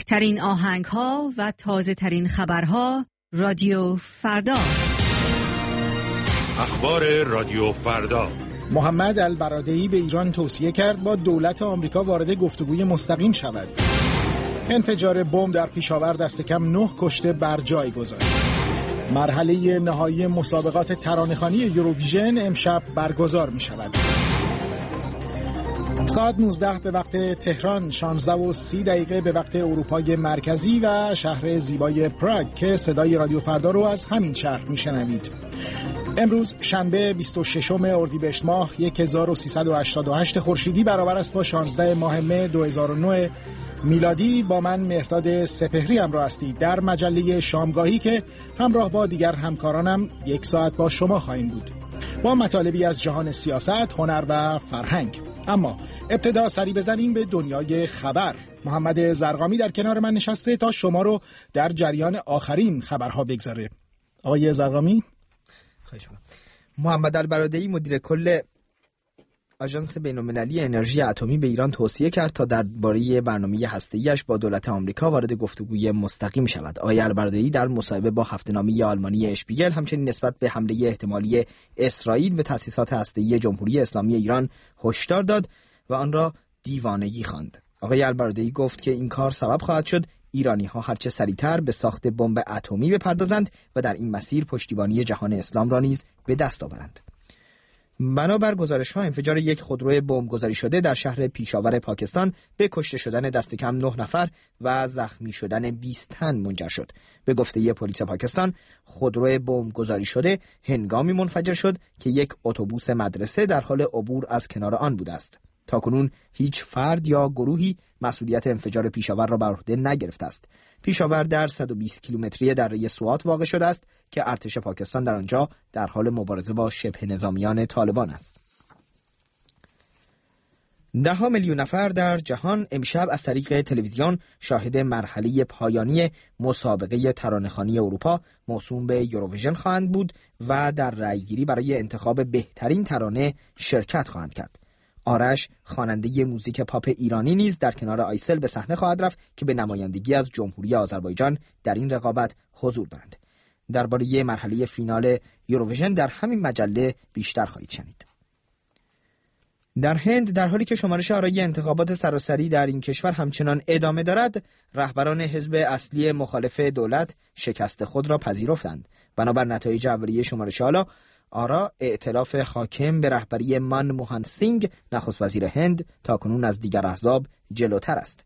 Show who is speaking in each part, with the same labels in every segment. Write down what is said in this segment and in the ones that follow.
Speaker 1: بهترین آهنگ‌ها و تازه‌ترین خبرها رادیو فردا.
Speaker 2: اخبار رادیو فردا.
Speaker 3: محمد البرادعی به ایران توصیه کرد با دولت آمریکا وارد گفتگوی مستقیم شود. انفجار بمب در پیشاور دست کم 9 کشته بر جای گذاشت. مرحله نهایی مسابقات ترانه‌خوانی یوروویژن امشب برگزار می شود. ساعت 19 به وقت تهران، 16:30 به وقت اروپای مرکزی و شهر زیبای پراگ که صدای رادیو فردا رو از همین شهر میشنوید. امروز شنبه 26 اردیبهشت ماه 1388 خورشیدی برابر است با 16 ماه مه 2009 میلادی. با من مهرداد سپهری همراه هستید در مجله شامگاهی که همراه با دیگر همکارانم 1 ساعت با شما خواهیم بود با مطالبی از جهان سیاست، هنر و فرهنگ. اما ابتدا سری بزنیم به دنیای خبر. محمد زرقامی در کنار من نشسته تا شما رو در جریان آخرین خبرها بگذاره. آقای زرقامی.
Speaker 4: خواهش می‌کنم. محمد البرادعی مدیر کل آژانس بین‌المللی انرژی اتمی به ایران توصیه کرد تا درباره برنامه هسته‌ایش با دولت آمریکا وارد گفتگوی مستقیم شود. آقای البرادعی در مصاحبه با هفته‌نامه آلمانی اشپیگل همچنین نسبت به حمله احتمالی اسرائیل به تأسیسات هسته‌ای جمهوری اسلامی ایران هشدار داد و آن را دیوانگی خواند. آقای البرادعی گفت که این کار سبب خواهد شد ایرانی‌ها هرچه سریعتر به ساخت بمب اتمی بپردازند و در این مسیر پشتیبانی جهان اسلام را نیز به دست آورند. بنابر گزارش‌ها انفجار یک خودرو بمب گذاری شده در شهر پیشاور پاکستان به کشته شدن دست کم 9 نفر و زخمی شدن 20 تن منجر شد. به گفته پلیس پاکستان، خودرو بمب گذاری شده هنگامی منفجر شد که یک اتوبوس مدرسه در حال عبور از کنار آن بوده است. تاکنون هیچ فرد یا گروهی مسئولیت انفجار پیشاور را بر عهده نگرفته است. پیشاور در 120 کیلومتری دره سوات واقع شده است که ارتش پاکستان در آنجا در حال مبارزه با شبه نظامیان طالبان است. 10 میلیون نفر در جهان امشب از طریق تلویزیون شاهد مرحله پایانی مسابقه ترانه‌خوانی اروپا موسوم به یوروویژن خواهند بود و در رأیگیری برای انتخاب بهترین ترانه شرکت خواهند کرد. آرش خواننده موزیک پاپ ایرانی نیز در کنار آیسل به صحنه خواهد رفت که به نمایندگی از جمهوری آذربایجان در این رقابت حضور دارند. درباره مرحله فینال یوروویژن در همین مجله بیشتر خواهید شنید. در هند در حالی که شمارش آرای انتخابات سراسری در این کشور همچنان ادامه دارد، رهبران حزب اصلی مخالف دولت شکست خود را پذیرفتند. بنابر نتایج اولیه شمارش آرا، ائتلاف حاکم به رهبری منموهن سینگ نخست وزیر هند تاکنون از دیگر احزاب جلوتر است.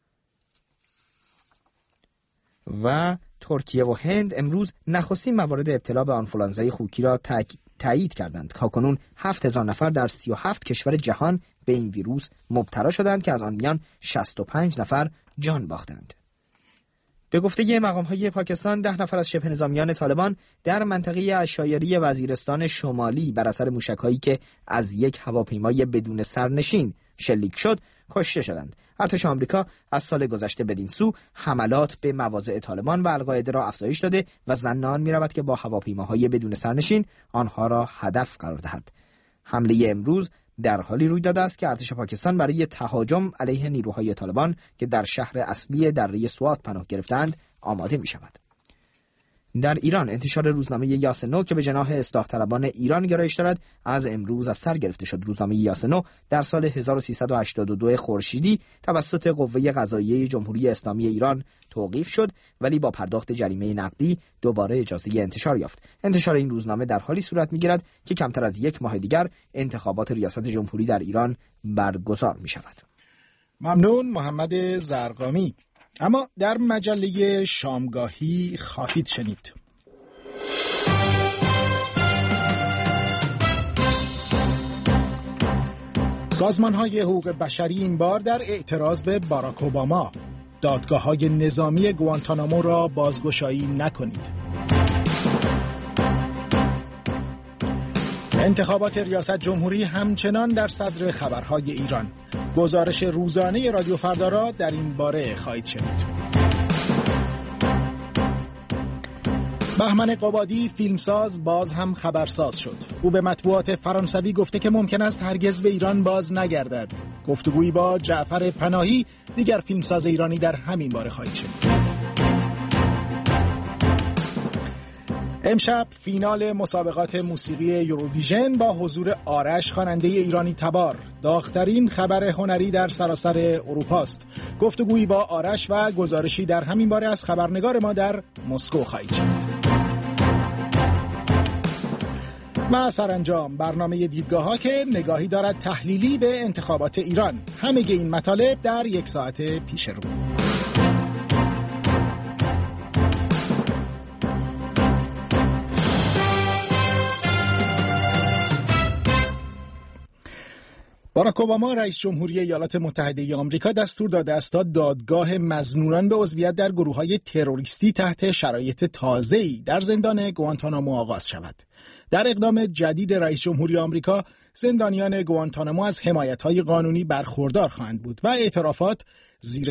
Speaker 4: و ترکیه و هند امروز نخستین موارد ابتلا به آنفولانزای خوکی را تایید کردند. تاکنون 7000 نفر در 37 کشور جهان به این ویروس مبتلا شدند که از آن میان 65 نفر جان باختند. به گفته مقام‌های پاکستان 10 نفر از شبه نظامیان طالبان در منطقه عشایری وزیرستان شمالی بر اثر موشک‌هایی که از یک هواپیمای بدون سرنشین شلیک شد کشته شدند. ارتش آمریکا از سال گذشته بدین سو حملات به مواضع طالبان و القاعده را افزایش داده و ظن آن می‌رود که با هواپیماهای بدون سرنشین آنها را هدف قرار دهد. حمله امروز در حالی روی داده است که ارتش پاکستان برای تهاجم علیه نیروهای طالبان که در شهر اصلی دره سوات پناه گرفتند آماده می شود. در ایران انتشار روزنامه یاسنو که به جناح اصلاح طلبان ایران گرایش دارد از امروز از سر گرفته شد. روزنامه یاسنو در سال 1382 خورشیدی توسط قوه قضاییه جمهوری اسلامی ایران توقیف شد ولی با پرداخت جریمه نقدی دوباره اجازه انتشار یافت. انتشار این روزنامه در حالی صورت می‌گیرد که کمتر از 1 ماه دیگر انتخابات ریاست جمهوری در ایران برگزار می‌شود.
Speaker 3: ممنون محمد زرقامی. اما در مجله شامگاهی خواهید شنید سازمان‌های حقوق بشری این بار در اعتراض به باراک اوباما، دادگاه‌های نظامی گوانتانامو را بازگشایی نکنید. انتخابات ریاست جمهوری همچنان در صدر خبرهای ایران. گزارش روزانه رادیو فردا را در این باره خواهید شنید. بهمن قبادی فیلمساز باز هم خبرساز شد. او به مطبوعات فرانسوی گفته که ممکن است هرگز به ایران باز نگردد. گفتگویی با جعفر پناهی، دیگر فیلمساز ایرانی، در همین باره خواهید شنید. امشب فینال مسابقات موسیقی یوروویژن با حضور آرش، خواننده ایرانی تبار، داغ‌ترین خبر هنری در سراسر اروپاست. گفتگویی با آرش و گزارشی در همین باره از خبرنگار ما در مسکو خواهید شنید. و سرانجام برنامه دیدگاه‌ها که نگاهی دارد تحلیلی به انتخابات ایران. همه این مطالب در یک ساعت پیش رو. باراک اوباما رئیس جمهوری ایالات متحده آمریکا دستور داده است تا دادگاه مظنونان به عضویت در گروه‌های تروریستی تحت شرایط تازه‌ای در زندان گوانتانامو آغاز شود. در اقدام جدید رئیس جمهوری آمریکا، زندانیان گوانتانامو از حمایت‌های قانونی برخوردار خواهند بود و اعترافات زیر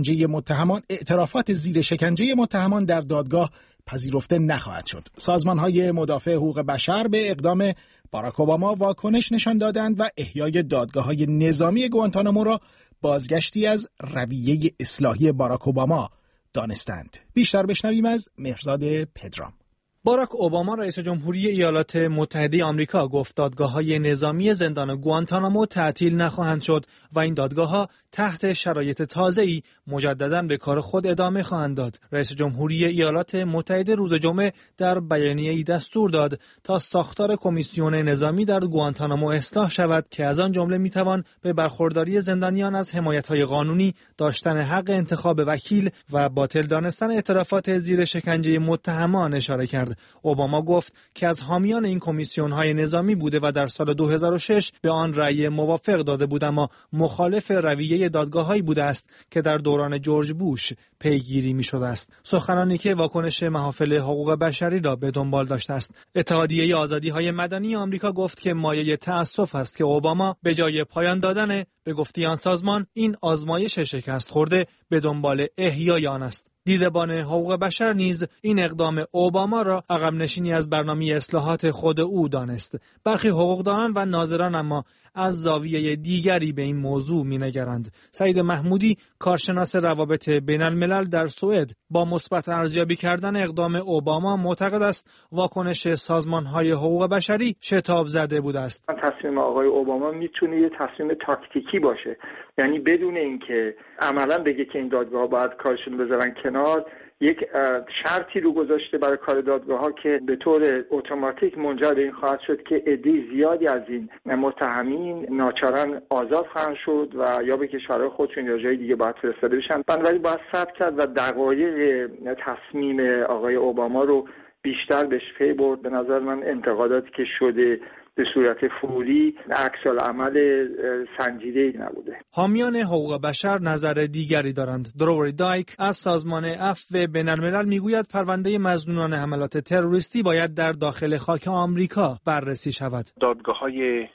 Speaker 3: شکنجه متهمان در دادگاه پذیرفته نخواهد شد. سازمان‌های مدافع حقوق بشر به اقدام باراک اوباما واکنش نشان دادند و احیای دادگاه‌های نظامی گوانتانامو را بازگشتی از رویه اصلاحی باراک اوباما دانستند. بیشتر بشنویم از مهرزاد پدرام.
Speaker 5: باراک اوباما رئیس جمهوری ایالات متحده آمریکا گفت دادگاه‌های نظامی زندان گوانتانامو تعطیل نخواهند شد و این دادگاه‌ها تحت شرایط تازه‌ای مجدداً به کار خود ادامه خواهند داد. رئیس جمهوری ایالات متحده روز جمعه در بیانیه‌ای دستور داد تا ساختار کمیسیون نظامی در گوانتانامو اصلاح شود که از آن جمله می‌توان به برخورداری زندانیان از حمایت‌های قانونی، داشتن حق انتخاب وکیل و باطل دانستن اعترافات زیر شکنجه متهمان اشاره کرد. اوباما گفت که از حامیان این کمیسیون‌های نظامی بوده و در سال 2006 به آن رأی موافق داده بود، اما مخالف رویه دادگاه‌هایی بوده است که در دوران جورج بوش پیگیری می‌شده است. سخنانی که واکنش محافل حقوق بشری را به دنبال داشته است. اتحادیه آزادی‌های مدنی آمریکا گفت که مایه تأسف است که اوباما به جای پایان دادن به گفته آن سازمان این آزمایش شکست خورده به دنبال احیای آن است. دیدبان حقوق بشر نیز این اقدام اوباما را عقب نشینی از برنامه اصلاحات خود او دانست. برخی حقوقدانان و ناظران اما از زاویه دیگری به این موضوع می‌نگرند. سعید محمودی، کارشناس روابط بین‌الملل در سوئد، با مثبت ارزیابی کردن اقدام اوباما معتقد است واکنش سازمان‌های حقوق بشری شتاب زده بوده است.
Speaker 6: تصمیم آقای اوباما میتونه یه تصمیم تاکتیکی باشه، یعنی بدون اینکه عملاً بگه که این دادگاه‌ها باید کارشون بذارن کنار، یک شرطی رو گذاشته برای کار دادگاه‌ها که به طور اتوماتیک منجر به این خواهد شد که عده زیادی از این متهمین ناچارن آزاد خواهند شد و یا به کشورهای خودشون یا جای دیگه باید فرستاده بشن. بنابراین باید صبر کرد و دقایق تصمیم آقای اوباما رو بیشتر بهش پی برد. به نظر من انتقاداتی که شده به صورت فوری عکس‌العمل سنجیده‌ای نبوده.
Speaker 5: حامیان حقوق بشر نظر دیگری دارند. دروری دایک از سازمان عفو بین‌الملل میگوید پرونده مظنونان حملات تروریستی باید در داخل خاک آمریکا بررسی شود.
Speaker 7: دادگاه‌های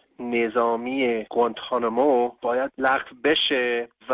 Speaker 7: نظامی گوانتانامو باید لغو بشه و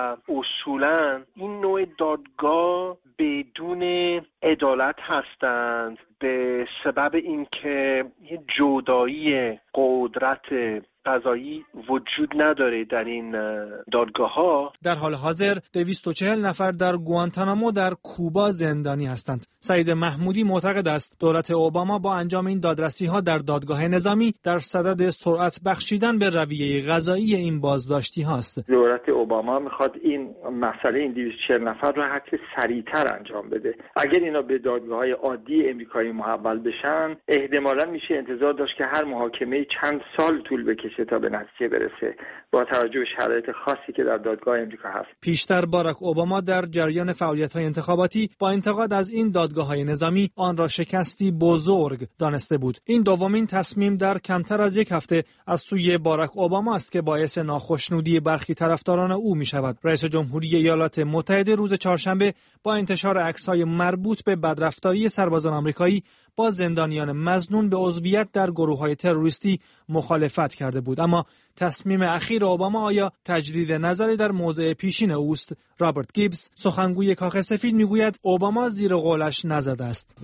Speaker 7: اصولاً این نوع دادگاه بدون عدالت هستند به سبب اینکه یه جدایی قدرت قضایی وجود نداره در این دادگاه‌ها.
Speaker 5: در حال حاضر 240 نفر در گوانتانامو در کوبا زندانی هستند. سعید محمودی معتقد است دولت اوباما با انجام این دادرسی‌ها در دادگاه نظامی در صدد سرعت بخشیدن به رویه قضایی این بازداشتی هاست.
Speaker 6: دولت اوباما میخواد این مسئله این 240 نفر رو هرچه سریعتر انجام بده. اگر اینا به دادگاه‌های عادی امریکایی محول بشن، احتمالاً میشه انتظار داشت که هر محاکمه چند سال طول بکشه تا به نتیجه برسه، با توجه به شرایط خاصی که در دادگاه امریکا هست.
Speaker 5: پیشتر باراک اوباما در جریان فعالیت‌های انتخاباتی با انتقاد از این دادگاه‌های نظامی آن را شکستی بزرگ دانسته بود. این دومین تصمیم در کمتر از یک هفته از سوی باراک اوباما است که باعث ناخشنودی برخی طرفداران او می‌شود. رئیس جمهوری ایالات متحده روز چهارشنبه با انتشار عکس‌های مربوط به بدرفتاری سربازان آمریکایی با زندانیان مظنون به عضویت در گروه‌های تروریستی مخالفت کرده بود. بود. اما تصمیم اخیر اوباما آیا تجدید نظری در موضع پیشین اوست؟ رابرت گیبز، سخنگوی کاخ سفید، میگوید اوباما زیر قولش نزده است.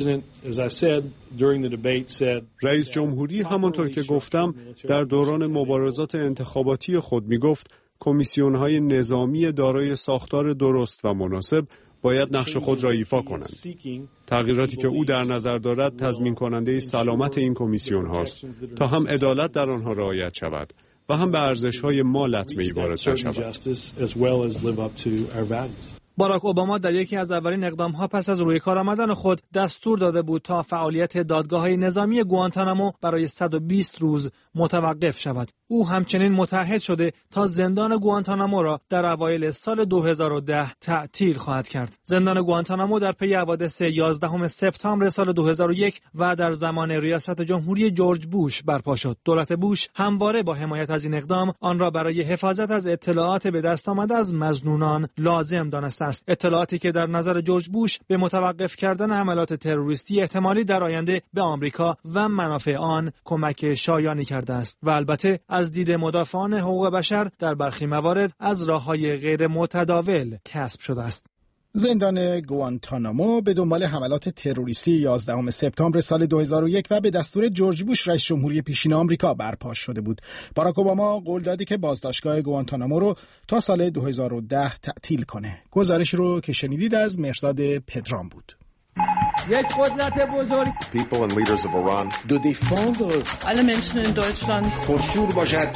Speaker 8: رئیس جمهوری همانطور که گفتم در دوران مبارزات انتخاباتی خود میگفت کمیسیون‌های نظامی دارای ساختار درست و مناسب باید نقش خود را ایفا کنند. تغییراتی که او در نظر دارد تضمین کننده سلامت این کمیسیون هاست تا هم عدالت در آنها رعایت شود و هم به ارزش‌های ما لطمه‌ای وارد نشود.
Speaker 5: باراک اوباما در یکی از اولین اقدام‌ها پس از روی کار آمدن خود دستور داده بود تا فعالیت دادگاه‌های نظامی گوانتانامو برای 120 روز متوقف شود. او همچنین متعهد شده تا زندان گوانتانامو را در اوایل سال 2010 تعطیل خواهد کرد. زندان گوانتانامو در پی حوادث 11 سپتامبر سال 2001 و در زمان ریاست جمهوری جورج بوش برپا شد. دولت بوش همواره با حمایت از این اقدام آن را برای حفاظت از اطلاعات به دست آمده از مظنونان لازم دانسته است. اطلاعاتی که در نظر جورج بوش به متوقف کردن حملات تروریستی احتمالی در آینده به آمریکا و منافع آن کمک شایانی کرده است و البته از دید مدافعان حقوق بشر در برخی موارد از راه‌های غیر متداول کسب شده است.
Speaker 3: زندان گوانتانامو به دنبال حملات تروریستی 11 سپتامبر سال 2001 و به دستور جورج بوش رئیس جمهوری پیشین آمریکا برپا شده بود. باراک اوباما قول داده که بازداشتگاه گوانتانامو رو تا سال 2010 تعطیل کنه. گزارش رو که شنیدید از مهرزاد پدرام بود.
Speaker 9: یک قدرت بزرگ
Speaker 10: People and leaders of Iran
Speaker 9: do défendre
Speaker 11: alle Menschen in Deutschland
Speaker 9: پرشور باشد.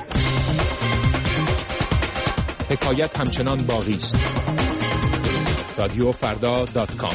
Speaker 2: حکایت همچنان باقی است. رادیوفردا.com.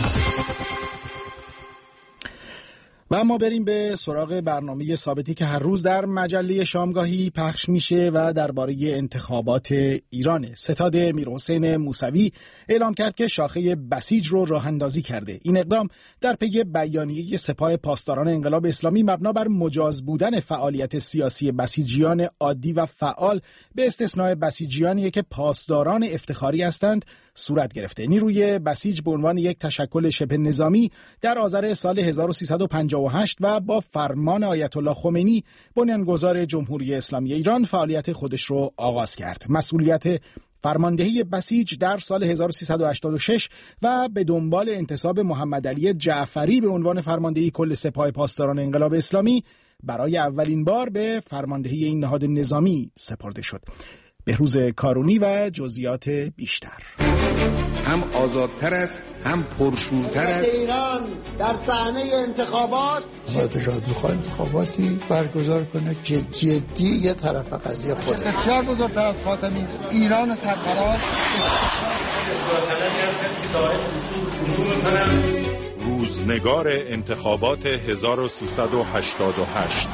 Speaker 3: و ما بریم به سراغ برنامه ثابتی که هر روز در مجله شامگاهی پخش میشه و درباره انتخابات ایرانه. ستاد میرحسین موسوی اعلام کرد که شاخه بسیج رو راه اندازی کرده. این اقدام در پی بیانیه سپاه پاسداران انقلاب اسلامی مبنا بر مجاز بودن فعالیت سیاسی بسیجیان عادی و فعال به استثناء بسیجیانی که پاسداران افتخاری هستند صورت گرفته. نیروی بسیج به عنوان یک تشکل شبه نظامی در آذر سال 1358 و با فرمان آیت الله خمینی بنیانگذار جمهوری اسلامی ایران فعالیت خودش رو آغاز کرد. مسئولیت فرماندهی بسیج در سال 1386 و به دنبال انتصاب محمد علی جعفری به عنوان فرماندهی کل سپاه پاسداران انقلاب اسلامی برای اولین بار به فرماندهی این نهاد نظامی سپرده شد. بهروز کارونی و جزئیات بیشتر.
Speaker 9: هم آزادتر است، هم پرشورتر است. ایران در صحنه انتخابات
Speaker 12: میخواد انتخاباتی برگزار کنه که جدی یه طرف قضیه خوده.
Speaker 13: بسیار بزرگتر از خاتمی ایران سرفراز
Speaker 2: اصلاح طلبی هستند که دائم حضور میکنند. روزنگار انتخابات 1388.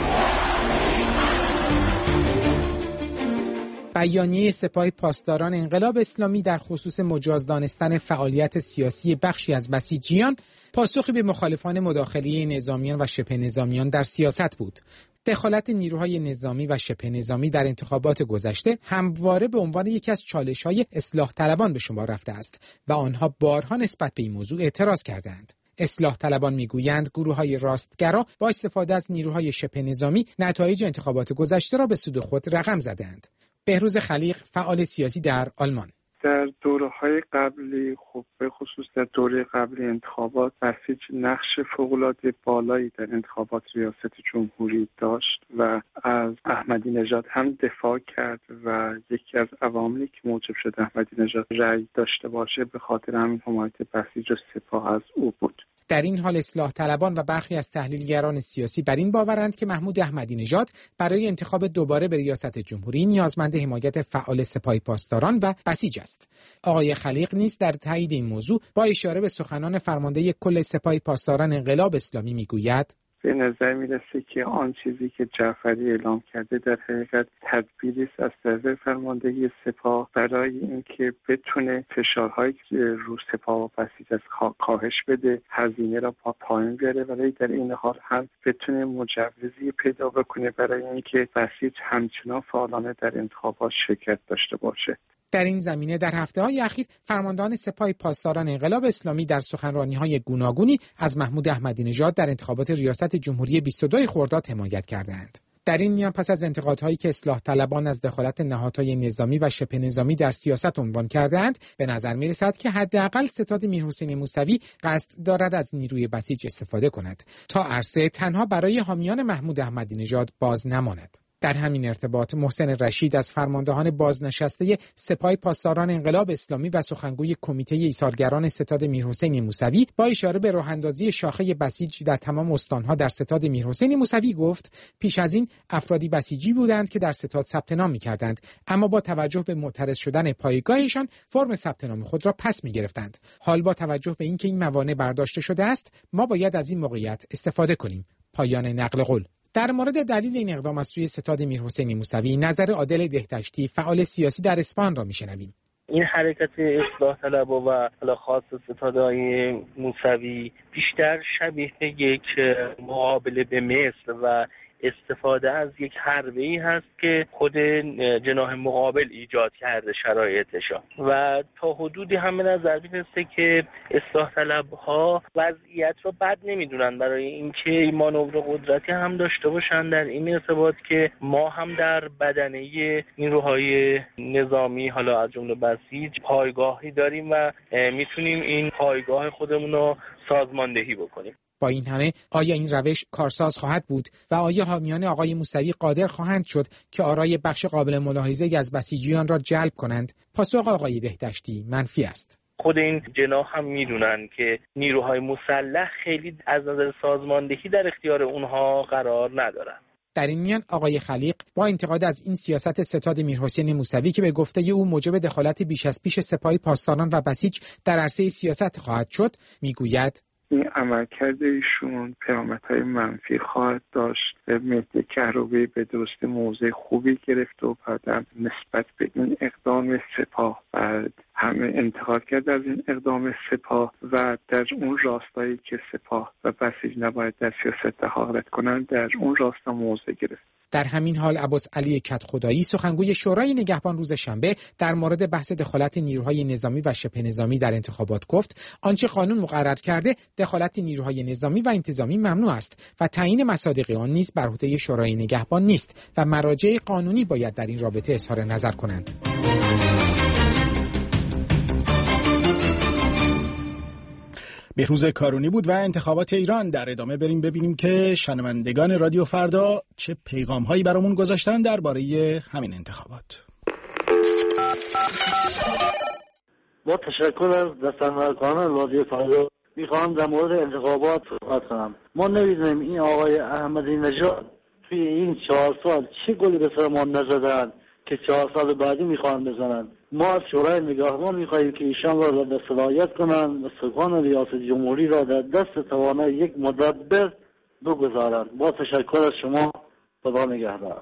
Speaker 14: بیانیه سپاه پاسداران انقلاب اسلامی در خصوص مجاز دانستن فعالیت سیاسی بخشی از بسیجیان پاسخی به مخالفان مداخله نظامیان و شبه نظامیان در سیاست بود. دخالت نیروهای نظامی و شبه نظامی در انتخابات گذشته همواره به عنوان یکی از چالش‌های اصلاح طلبان به شمار رفته است و آنها بارها نسبت به این موضوع اعتراض کردند. اصلاح طلبان میگویند گروه‌های راستگرا با استفاده از نیروهای شبه نظامی نتایج انتخابات گذشته را به سود خود رقم زدند. بهروز خلیق، فعال سیاسی در آلمان:
Speaker 15: در دوره‌های قبلی، خب به خصوص در دوره قبلی انتخابات، بسیج نقش فوق‌العاده بالایی در انتخابات ریاست جمهوری داشت و از احمدی نژاد هم دفاع کرد و یکی از عواملی که موجب شد احمدی نژاد رأی داشته باشه به خاطر همین حمایت بسیج و سپاه از او بود.
Speaker 14: در این حال اصلاح طلبان و برخی از تحلیلگران سیاسی بر این باورند که محمود احمدی نژاد برای انتخاب دوباره به ریاست جمهوری نیازمند حمایت فعال سپاه پاسداران و بسیج است. آقای خلیق نیز در تایید این موضوع با اشاره به سخنان فرمانده کل سپاه پاسداران انقلاب اسلامی میگوید:
Speaker 15: به نظر میرسه که آن چیزی که جعفری اعلام کرده در حقیقت تدبیری است از طرف فرماندهی سپاه برای اینکه بتونه فشارهایی رو سپاه و بسیج از کاهش بده، هزینه را پایین بیاره، ولی در این حال هم بتونه مجوزی پیدا بکنه برای اینکه بسیج همچنان فعالانه در انتخابات شرکت داشته باشه.
Speaker 14: در این زمینه در هفته‌های اخیر فرماندهان سپاه پاسداران انقلاب اسلامی در سخنرانی‌های گوناگونی از محمود احمدی نژاد در انتخابات ریاست جمهوری 22 خرداد حمایت کردند. در این میان پس از انتقادهایی که اصلاح طلبان از دخالت نهادهای نظامی و شبه نظامی در سیاست عنوان کرده‌اند، به نظر می‌رسد که حداقل ستاد میرحسین موسوی قصد دارد از نیروی بسیج استفاده کند تا عرصه تنها برای حامیان محمود احمدی نژاد باز نماند. در همین ارتباط محسن رشید از فرماندهان بازنشسته سپاه پاسداران انقلاب اسلامی و سخنگوی کمیته ایثارگران ستاد میرحسین موسوی با اشاره به راه‌اندازی شاخه بسیج در تمام استانها در ستاد میرحسین موسوی گفت پیش از این افرادی بسیجی بودند که در ستاد ثبت نام می‌کردند، اما با توجه به معترض شدن پایگاهشان فرم ثبت نام خود را پس می‌گرفتند. حال با توجه به اینکه این موانع برداشته شده است، ما باید از این موقعیت استفاده کنیم. پایان نقل قول. در مورد دلیل این اقدام از سوی ستاد میرحسین موسوی نظر عادل دهدشتی فعال سیاسی در اصفهان را میشنویم.
Speaker 16: این حرکت اصلاح طلبها و حالا خاص ستادهای موسوی بیشتر شبیه یک مقابله به مثل و استفاده از یک حربه‌ای هست که خود جناح مقابل ایجاد کرده شرایطشا و تا حدودی هم به نظر میرسه که اصلاح طلبها وضعیت رو بد نمیدونن برای اینکه مانور قدرتی هم داشته باشن در این ارتباط که ما هم در بدنه نیروهای نظامی حالا از جمله بسیج پایگاهی داریم و میتونیم این پایگاه خودمون رو سازماندهی بکنیم.
Speaker 14: با این همه آیا این روش کارساز خواهد بود و آیا حامیان آقای موسوی قادر خواهند شد که آرای بخش قابل ملاحظه‌ای از بسیجیان را جلب کنند؟ پاسخ آقای دهدشتی منفی است.
Speaker 16: خود این جناح هم میدونن که نیروهای مسلح خیلی از نظر سازماندهی در اختیار اونها قرار ندارن.
Speaker 14: در این میان آقای خلیق با انتقاد از این سیاست ستاد میرحسین موسوی که به گفته او موجب دخالت بیش از پیش سپاه پاسداران و بسیج در عرصه سیاست خواهد شد، میگوید
Speaker 15: این عملکرد ایشون پیامدهای منفی خواهد داشت. مهدی کهربایی به درستی موضع خوبی گرفت و بعد نسبت به این اقدام سپاه بعد همه انتقاد کرد از این اقدام سپاه و در اون راستایی که سپاه و بسیج نباید در سیاست دخالت کنند در اون راستا موضع گرفت.
Speaker 14: در همین حال عباس علی کدخدایی سخنگوی شورای نگهبان روز شنبه در مورد بحث دخالت نیروهای نظامی و شبه نظامی در انتخابات گفت آنچه قانون مقرر کرده دخالت نیروهای نظامی و انتظامی ممنوع است و تعیین مصادیق آن نیز بر عهده شورای نگهبان نیست و مراجع قانونی باید در این رابطه اظهار نظر کنند.
Speaker 3: بهروز کارونی بود و انتخابات ایران. در ادامه بریم ببینیم که شنوندگان رادیو فردا چه پیغام‌هایی برامون گذاشتن درباره همین انتخابات.
Speaker 17: با تشکر از دستاندرکاران رادیو فردا میخوام در مورد انتخابات صحبت کنم. ما نمیدونیم این آقای احمدی نژاد توی این 4 سال چه گلی به سر ما نزدن که 4 سال بعدی میخوان بزنن. ما از شورای نگهبان میخواهیم که ایشان را به صلاحیت کنند و سکان ریاست جمهوری را در دست توانای یک مدبر بگذارند. با تشکر از شما. خدا نگهدار.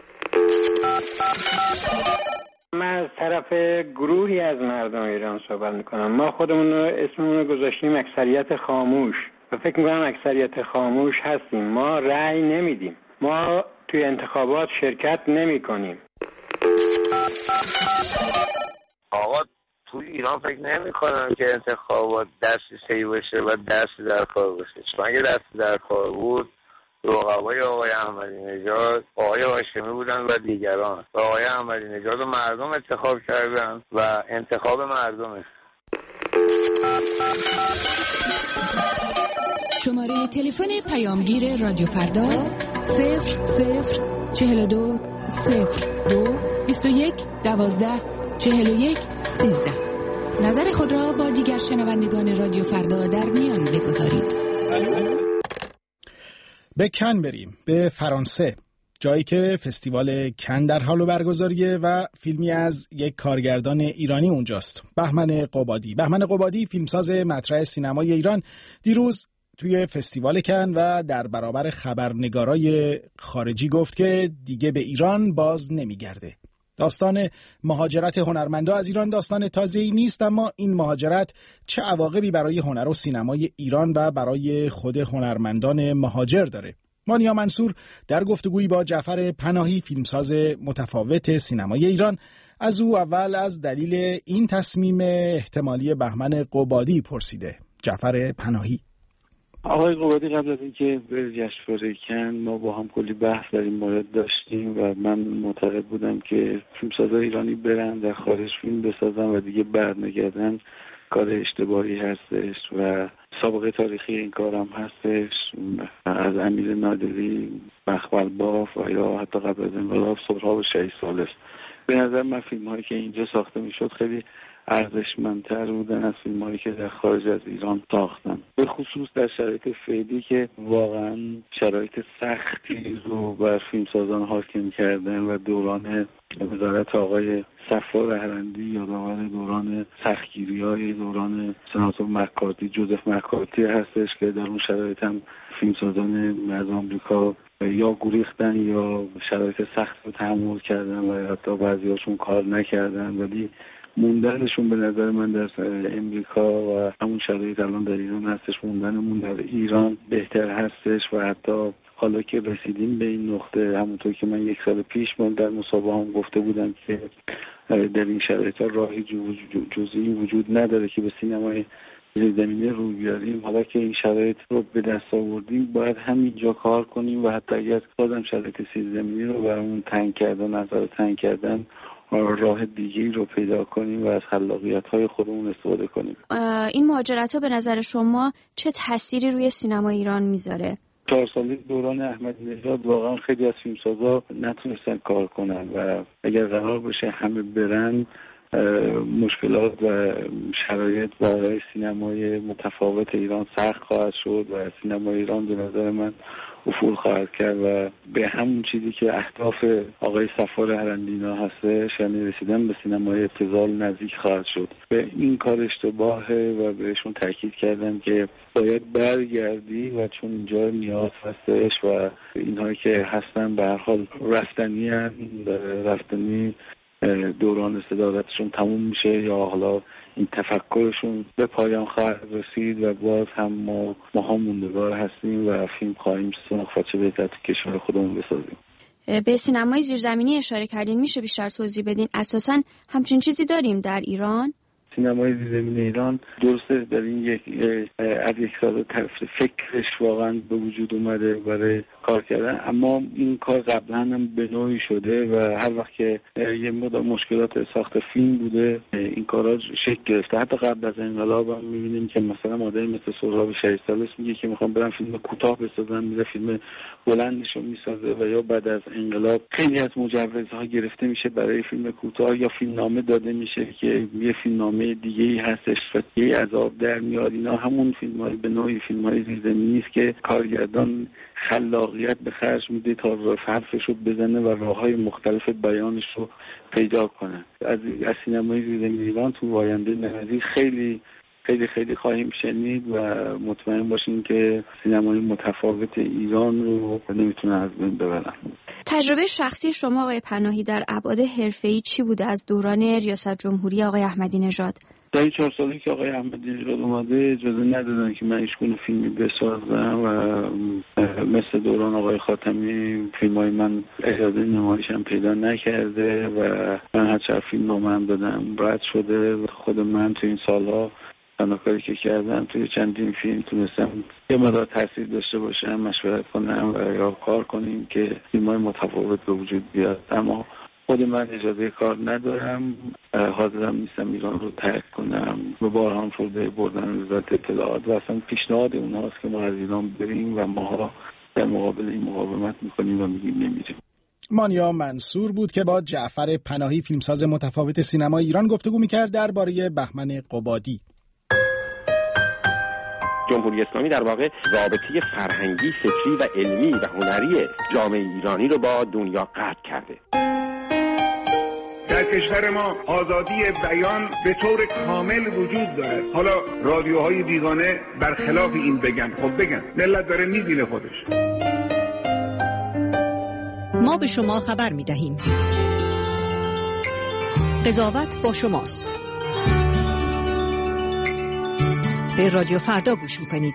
Speaker 18: من از طرف گروهی از مردم ایران صحبت میکنم. ما خودمون رو اسممون رو گذاشتیم اکثریت خاموش و فکر میکنم اکثریت خاموش هستیم. ما رأی نمیدیم. ما توی انتخابات شرکت نمیکنیم.
Speaker 19: آقا توی ایران فکر نمی‌کنم که انتخابات دستی سهی باشه و دستی در کار باشه. چون اگه دستی در کار بود رقبای آقای احمدی نژاد آقای هاشمی بودن و دیگران و آقای احمدی نژاد رو مردم انتخاب کردن و انتخاب مردمه.
Speaker 1: شماره تلفن پیامگیر رادیو فردا 0042 02 21 12 41 13. نظر خود را با دیگر شنوندگان رادیو فردا در میان بگذارید.
Speaker 3: به کن بریم، به فرانسه، جایی که فستیوال کن در حال برگزاریه و فیلمی از یک کارگردان ایرانی اونجاست، بهمن قبادی. بهمن قبادی فیلمساز مطرح سینمای ایران دیروز توی فستیوال کن و در برابر خبرنگارای خارجی گفت که دیگه به ایران باز نمیگرده. داستان مهاجرت هنرمندا از ایران داستان تازه‌ای نیست، اما این مهاجرت چه عواقبی برای هنر و سینمای ایران و برای خود هنرمندان مهاجر داره؟ مانیا منصور در گفتگویی با جعفر پناهی فیلمساز متفاوت سینمای ایران از او اول از دلیل این تصمیم احتمالی بهمن قبادی پرسیده. جعفر پناهی:
Speaker 15: آقای قبادی، قبل از اینکه به جشنواره کن ما با هم کلی بحث در این مورد داشتیم و من معتقد بودم که فیلمسازای ایرانی برن در خارج فیلم بسازن و دیگه برنگردن کار اشتباهی هستش و سابقه تاریخی این کارم هستش. از امیر نادری، مخبل باف و یا حتی قبل از انقلاب سهراب شهید ثالث، به نظر من فیلم هایی که اینجا ساخته میشد خیلی ارزشمندتر بودن از فیلم هایی که در خارج از ایران ساختن، به خصوص در شرایط فعلی که واقعا شرایط سختی رو بر فیلمسازان حاکم کردن و دوران وزارت آقای صفار هرندی یادآور دوران سختگیری‌های دوران سناتور مکارتی، جوزف مکارتی هستش که در اون شرایط هم فیلمسازان از آمریکا یا گریختن یا شرایط سخت رو تحمل کردن و حتی بعضی‌هاشون کار نکردن، ولی موندنشون به نظر من در امریکا و همون شرایط الان در ایران هستش، موندنمون در ایران بهتر هستش و حتی حالا که رسیدیم به این نقطه، همونطور که من 1 سال پیش من در مصاحبه هم گفته بودم که در این شرایط راهی جزئی وجود نداره که به سینمای زیرزمینی روی بیاریم. حالا که این شرایط رو به دست آوردیم باید همینجا کار کنیم و حتی اگر خودم شرایط زیرزمینی رو برامون تنگ کردن، نظر تنگ کردن، راه دیگه‌ای رو پیدا کنیم و از خلاقیت‌های خودمون استفاده کنیم.
Speaker 20: این مهاجرت‌ها به نظر شما چه تأثیری روی سینما ایران میذاره؟
Speaker 15: 4 ساله دوران احمدی نژاد واقعا خیلی از فیلمسازا نتونستن کار کنن و اگر قرار باشه همه برن مشکلات و شرایط برای سینمای متفاوت ایران سخت خواهد شد و سینمای ایران به نظر من افول خواهد کرد و به همون چیزی که اهداف آقای صفار هرندینا هستش، یعنی رسیدن به سینمای ابتذال نزدیک خواهد شد. به این کار اشتباهه و بهشون تاکید کردم که باید برگردی و چون اینجا نیاز هستش و اینهایی که هستن به هر حال رفتنی دوران صدارتشون تموم میشه یا حالا این تفکرشون به پایان خواهد رسید و باز هم ما موندگار هستیم و فیلم خواهیم ساخت و چه بهتر تو کشور خودمون بسازیم.
Speaker 20: به سینمای زیرزمینی اشاره کردین، میشه بیشتر توضیح بدین؟ اساساً همچین چیزی داریم در ایران؟
Speaker 15: سینمای زیرزمینی ایران درسته در این از 1 سال فکرش واقعا به وجود اومده برای کار کردن، اما این کار قبلا هم به نوعی شده و هر وقت که یه مقدار مشکلات ساخت فیلم بوده این کارا شکل گرفته. حتی قبل از انقلاب هم می‌بینیم که مثلا آدمی مثل سهراب شهید ثالث میگه که میخوام برم فیلم کوتاه بسازم، میره فیلم بلندشو میسازه و یا بعد از انقلاب خیلی از مجوزها گرفته میشه برای فیلم کوتاه یا فیلمنامه داده میشه که یه فیلمنامه دیگه‌ای هستش و یه عذاب در میاد. اینا همون فیلم‌های به نوعی فیلم‌های زیرزمینی است که کارگردان خلاقیت به خرج میده تا حرفش رو بزنه و راه‌های مختلف بیانش رو پیدا کنه. از سینمای زیرزمینی ایران تو آینده نزدیک خیلی خیلی خیلی خواهیم شنید و مطمئن باشیم که سینمای متفاوت ایران رو نمیتونه از بین ببرن.
Speaker 20: تجربه شخصی شما آقای پناهی در ابعاد حرفه‌ای چی بوده از دوران ریاست جمهوری آقای احمدی نژاد؟
Speaker 15: در این 4 سالی که آقای احمدی نژاد اومده اجازه ندادن که من هیچگونه فیلمی بسازم و مثل دوران آقای خاتمی فیلمای من اجازه نمایش هم پیدا نکرده و من هر چند فیلم نامم دادم رد شده. خود من تو این سالها تنها کاری که کردم توی چندین فیلم تونستم یه مقدار تاثیر داشته باشم، مشورت کنم و یا کار کنیم که فیلم‌های متفاوت به وجود بیاد، اما خود من اجازه کار ندارم، حاضرم نیستم ایران رو ترک کنم و بارها فرده بردن وزارت اطلاعات و اصلا پیشنهاد اونهاست که ما از ایران بریم و ما در مقابل این مقاومت میکنیم و میگیم نمیریم.
Speaker 3: مانیا منصور بود که با جعفر پناهی فیلمساز متفاوت سینما ایران گفتگو میکرد درباره بهمن قبادی.
Speaker 21: جمهوری اسلامی در واقع رابطه فرهنگی، فکری و علمی و هنری جامعه ایرانی رو با دنیا قطع کرده.
Speaker 22: در کشور ما آزادی بیان به طور کامل وجود داره. حالا رادیوهای بیگانه برخلاف این بگن، خب بگن، ملت داره میبینه خودش.
Speaker 23: ما به شما خبر میدهیم. قضاوت با شماست. به رادیو فردا گوش میکنید.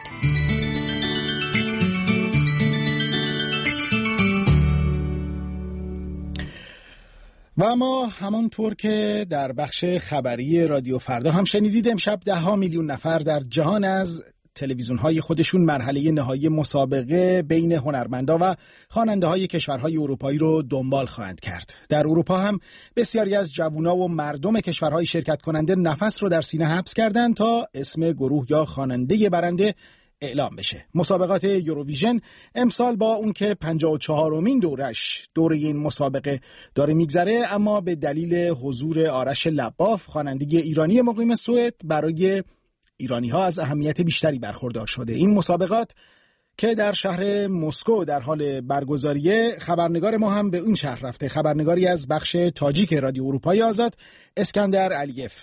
Speaker 3: و اما همانطور که در بخش خبری رادیو فردا هم شنیدید، امشب 10 میلیون نفر در جهان از تلویزیون‌های خودشون مرحله نهایی مسابقه بین هنرمندا و خواننده‌های کشورهای اروپایی رو دنبال خواهند کرد. در اروپا هم بسیاری از جوونا و مردم کشورهای شرکت کننده نفس رو در سینه حبس کردند تا اسم گروه یا خواننده برنده اعلام بشه. مسابقات یوروویژن امسال با اون که 54مین دوره این مسابقه داره میگذره، اما به دلیل حضور آرش لباف خواننده ایرانی مقیم سوئد برای ایرانی‌ها از اهمیت بیشتری برخوردار شده. این مسابقات که در شهر مسکو در حال برگزاریه، خبرنگار ما هم به این شهر رفته، خبرنگاری از بخش تاجیک رادیو اروپای آزاد، اسکندر علیف.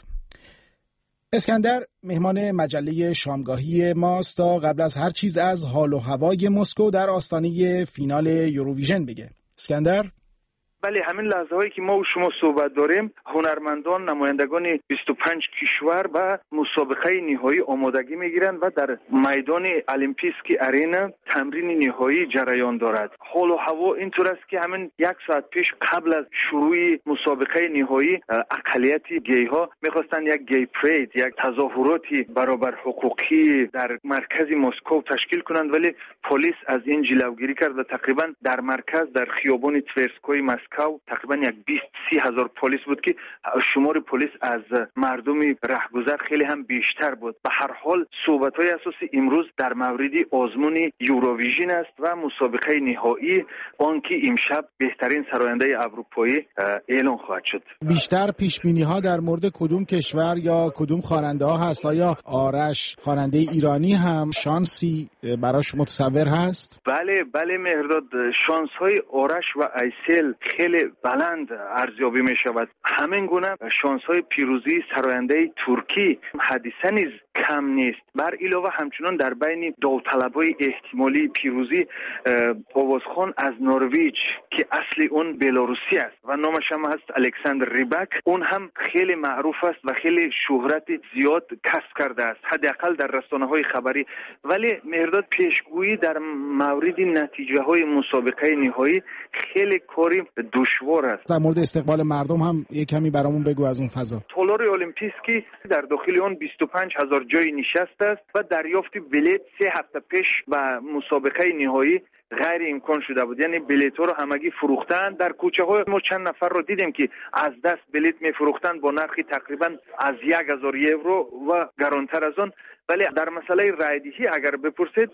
Speaker 3: اسکندر مهمان مجله شامگاهی ماست تا قبل از هر چیز از حال و هوای مسکو در آستانه فینال یوروویژن بگه. اسکندر؟
Speaker 4: بله، همین لحظه هایی که ما و شما صحبت داریم، هنرمندان نمایندگان 25 کشور به مسابقه نهایی آمادگی میگیرند و در میدان المپیسکی آرینا تمرین نهایی جریان دارد. حال و هوا اینطور است که همین 1 ساعت پیش قبل از شروع مسابقه نهایی اقلیت گی ها میخواستن یک گی پرید، یک تظاهراتی برابر حقوقی در مرکز مسکو تشکیل کنند، ولی پلیس از این جلوگیری کرد و تقریبا در مرکز در خیابان تورسکوی مسکو تقریبا یک 20-30 هزار پلیس بود که شمار پلیس از مردم رهگذر خیلی هم بیشتر بود. به هر حال صحبت‌های اساسی امروز در مورد آزمون یوروویژن است و مسابقه نهایی، آن که امشب بهترین سراینده اروپایی اعلام خواهد شد.
Speaker 3: بیشتر پیش‌بینی‌ها در مورد کدوم کشور یا کدوم خواننده‌ها هست؟ آیا آرش خواننده ایرانی هم شانسی براش متصور هست؟
Speaker 4: بله مهرداد، شانس‌های آرش و ایسل خیلی بلند ارزیابی می شود. همین گونه شانس‌های پیروزی سراینده ترکی حدیثاً نیز کم نیست. بر علاوه همچنان در بین داوطلبای احتمالی پیروزی آوازخوان از نروژ که اصلی اون بلاروسی است و نامش هم هست الکساندر ریبک، اون هم خیلی معروف است و خیلی شهرت زیاد کسب کرده است، حداقل در رسانه‌های خبری. ولی مهرداد، پیشگویی در مورد نتیجه‌های مسابقه نهایی خیلی کاری دشوار است.
Speaker 3: در مورد استقبال مردم هم یک کمی برامون بگو از اون فضا.
Speaker 4: تالار المپیسکی در داخل آن 25,000 جای نشست است و دریافت بلیط 3 هفته پیش به مسابقه نهایی غیر امکان شده بود. یعنی بلیط ها رو همگی فروختن. در کوچه های ما چند نفر رو دیدیم که از دست بلیط می فروختن با نرخی تقریبا از 1,000 یورو و گرانتر از آن. ولی در مسئله رایدهی اگر بپرسید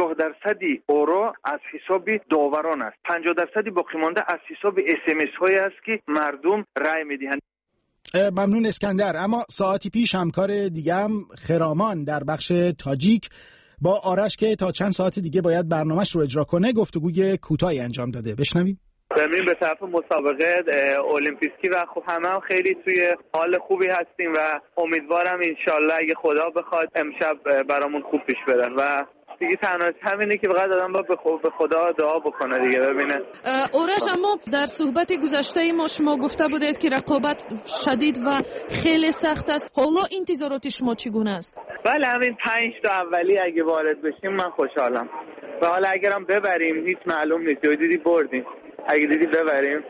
Speaker 4: 50% آرا از حساب داوران است، 50% باقی مانده از حساب SMS های است که مردم رای میدهند.
Speaker 3: ممنون اسکندر. اما ساعتی پیش همکار دیگه هم خرامان در بخش تاجیک با آرش که تا چند ساعت دیگه باید برنامهش رو اجرا کنه گفتگوی کوتاهی انجام داده. بشنویم.
Speaker 6: بریم به طرف مسابقه المپیسکی و خب همه خیلی توی حال خوبی هستیم و امیدوارم انشالله اگه خدا بخواد امشب برامون خوب پیش برن و دیگه تنها همینه که فقط آدم با به خدا دعا بکنه دیگه. ببینه
Speaker 11: آرش، اما در صحبت گذشته ما شما گفته بودید که رقابت شدید و خیلی سخت است. حالا انتظارات شما چگونه است؟
Speaker 6: بله، همین 5 تا اولی اگه وارد بشیم من خوشحالم و حالا اگرم ببریم هیچ معلوم نیست، دیدی بردیم، اگه دیدی ببریم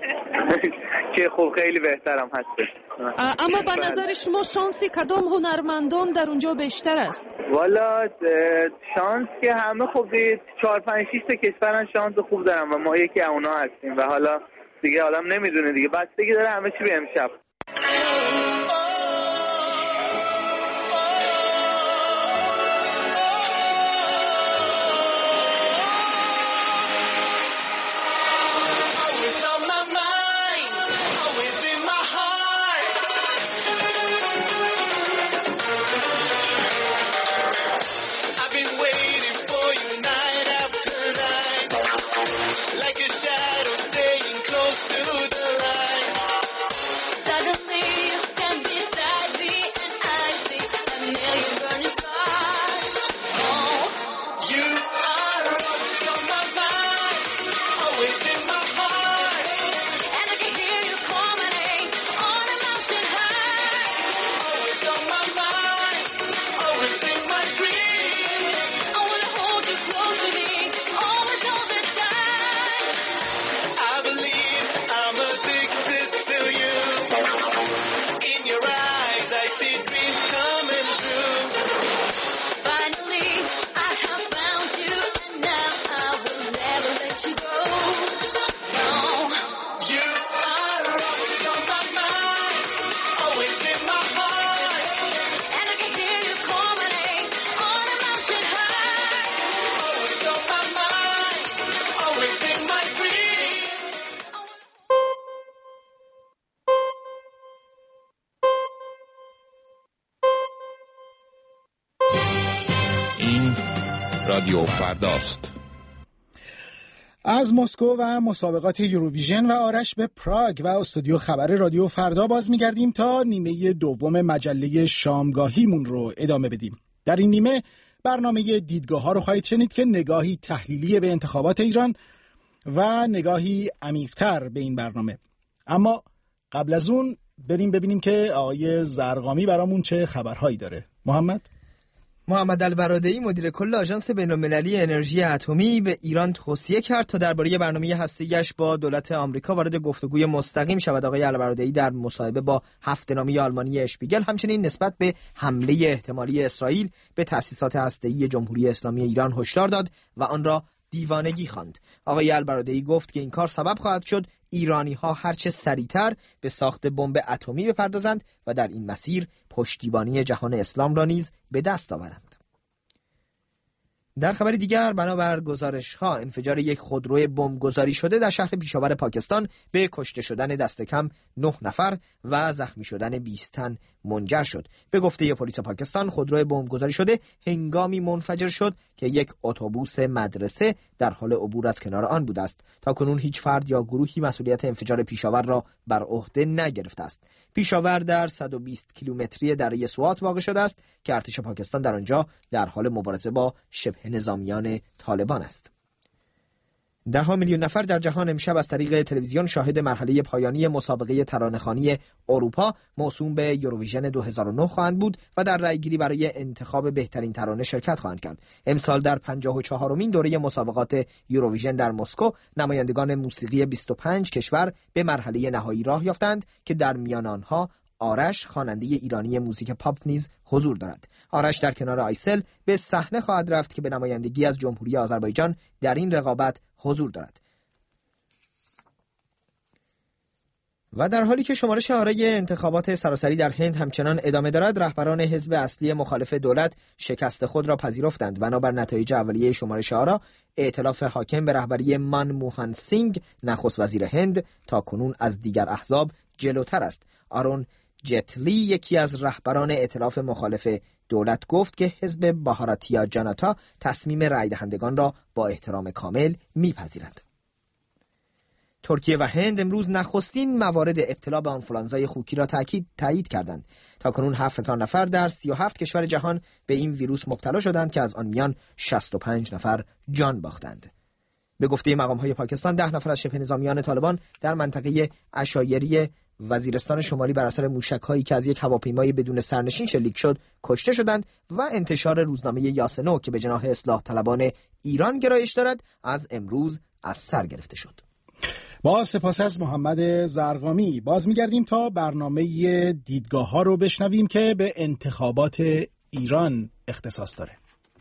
Speaker 6: که خب خیلی بهترم هست.
Speaker 11: اما به نظر شما شانسی کدام هنرمندان در اونجا بیشتر است؟
Speaker 6: والا شانس که همه خوب 4-5-6 تا کشورن شانس خوب دارن و ما یکی اونا هستیم و حالا دیگه آدم نمیدونه دیگه، بستگی داره همه چی به امشب.
Speaker 2: رادیو فرداست.
Speaker 3: از مسکو و مسابقات یوروویژن و آرش به پراگ و استودیو خبر رادیو فردا باز می‌گردیم تا نیمه دوم مجله شامگاهیمون رو ادامه بدیم. در این نیمه برنامه دیدگاه‌ها رو خواهید شنید که نگاهی تحلیلی به انتخابات ایران و نگاهی عمیق‌تر به این برنامه. اما قبل از اون بریم ببینیم که آقای زرقامی برامون چه خبرهایی داره.
Speaker 5: محمد البرادعی مدیر کل آژانس بین‌المللی انرژی اتمی به ایران توصیه کرد تا درباره برنامه هسته‌ایش با دولت آمریکا وارد گفتگوی مستقیم شود. آقای البرادعی در مصاحبه با هفته‌نامه آلمانی اشپیگل همچنین نسبت به حمله احتمالی اسرائیل به تأسیسات هسته‌ای جمهوری اسلامی ایران هشدار داد و آن را دیوانگی خواند. آقای البرادعی گفت که این کار سبب خواهد شد ایرانی‌ها هرچه سریعتر به ساخت بمب اتمی بپردازند و در این مسیر پشتیبانی جهان اسلام را نیز به دست آورند. در خبر دیگر بنابر گزارش‌ها انفجار یک خودرو بمبگذاری شده در شهر پیشاور پاکستان به کشته شدن دست کم 9 نفر و زخمی شدن 20 تن منجر شد. به گفته پلیس پاکستان خودرو بمبگذاری شده هنگامی منفجر شد که یک اتوبوس مدرسه در حال عبور از کنار آن بوده است. تاکنون هیچ فرد یا گروهی مسئولیت انفجار پیشاور را بر عهده نگرفته است. پیشاور در 120 کیلومتری دره سوات واقع شده است که ارتش پاکستان در آنجا در حال مبارزه با شبه نظامیان طالبان است. 10 میلیون نفر در جهان امشب از طریق تلویزیون شاهد مرحله پایانی مسابقه ترانه‌خوانی اروپا موسوم به یوروویژن 2009 خواهند بود و در رأیگیری برای انتخاب بهترین ترانه شرکت خواهند کرد. امسال در 54مین دوره مسابقات یوروویژن در مسکو نمایندگان موسیقی 25 کشور به مرحله نهایی راه یافتند که در میان آنها آرش خواننده ایرانی موزیک پاپ نیز حضور دارد. آرش در کنار آیسل به صحنه خواهد رفت که به نمایندگی از جمهوری آذربایجان در این رقابت حضور دارد. و در حالی که شمارش آرای انتخابات سراسری در هند همچنان ادامه دارد، رهبران حزب اصلی مخالف دولت شکست خود را پذیرفتند. بنابر نتایج اولیه شمارش آرا، ائتلاف حاکم به رهبری منموهن سینگ نخست وزیر هند تاکنون از دیگر احزاب جلوتر است. آرون جتلی یکی از رهبران ائتلاف مخالف دولت گفت که حزب بهاراتیا جاناتا تصمیم رای دهندگان را با احترام کامل میپذیرد. ترکیه و هند امروز نخستین موارد ابتلا به آنفولانزای خوکی را تایید کردند. تاکنون 7000 نفر در 37 کشور جهان به این ویروس مبتلا شدند که از آن میان 65 نفر جان باختند. به گفته مقام‌های پاکستان 10 نفر از شبه نظامیان طالبان در منطقه عشایری وزیرستان شمالی بر اثر موشک‌هایی که از یک هواپیمای بدون سرنشین شلیک شد کشته شدند و انتشار روزنامه یاسنو که به جناح اصلاح طلبان ایران گرایش دارد از امروز از سر گرفته شد.
Speaker 3: با سپاس از محمد زرقامی باز می‌گردیم تا برنامه دیدگاه‌ها رو بشنویم که به انتخابات ایران اختصاص داره.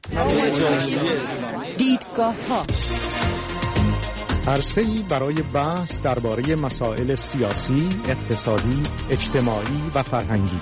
Speaker 23: دیدگاه‌ها
Speaker 7: عرصه‌ای برای بحث درباره مسائل سیاسی، اقتصادی، اجتماعی و فرهنگی.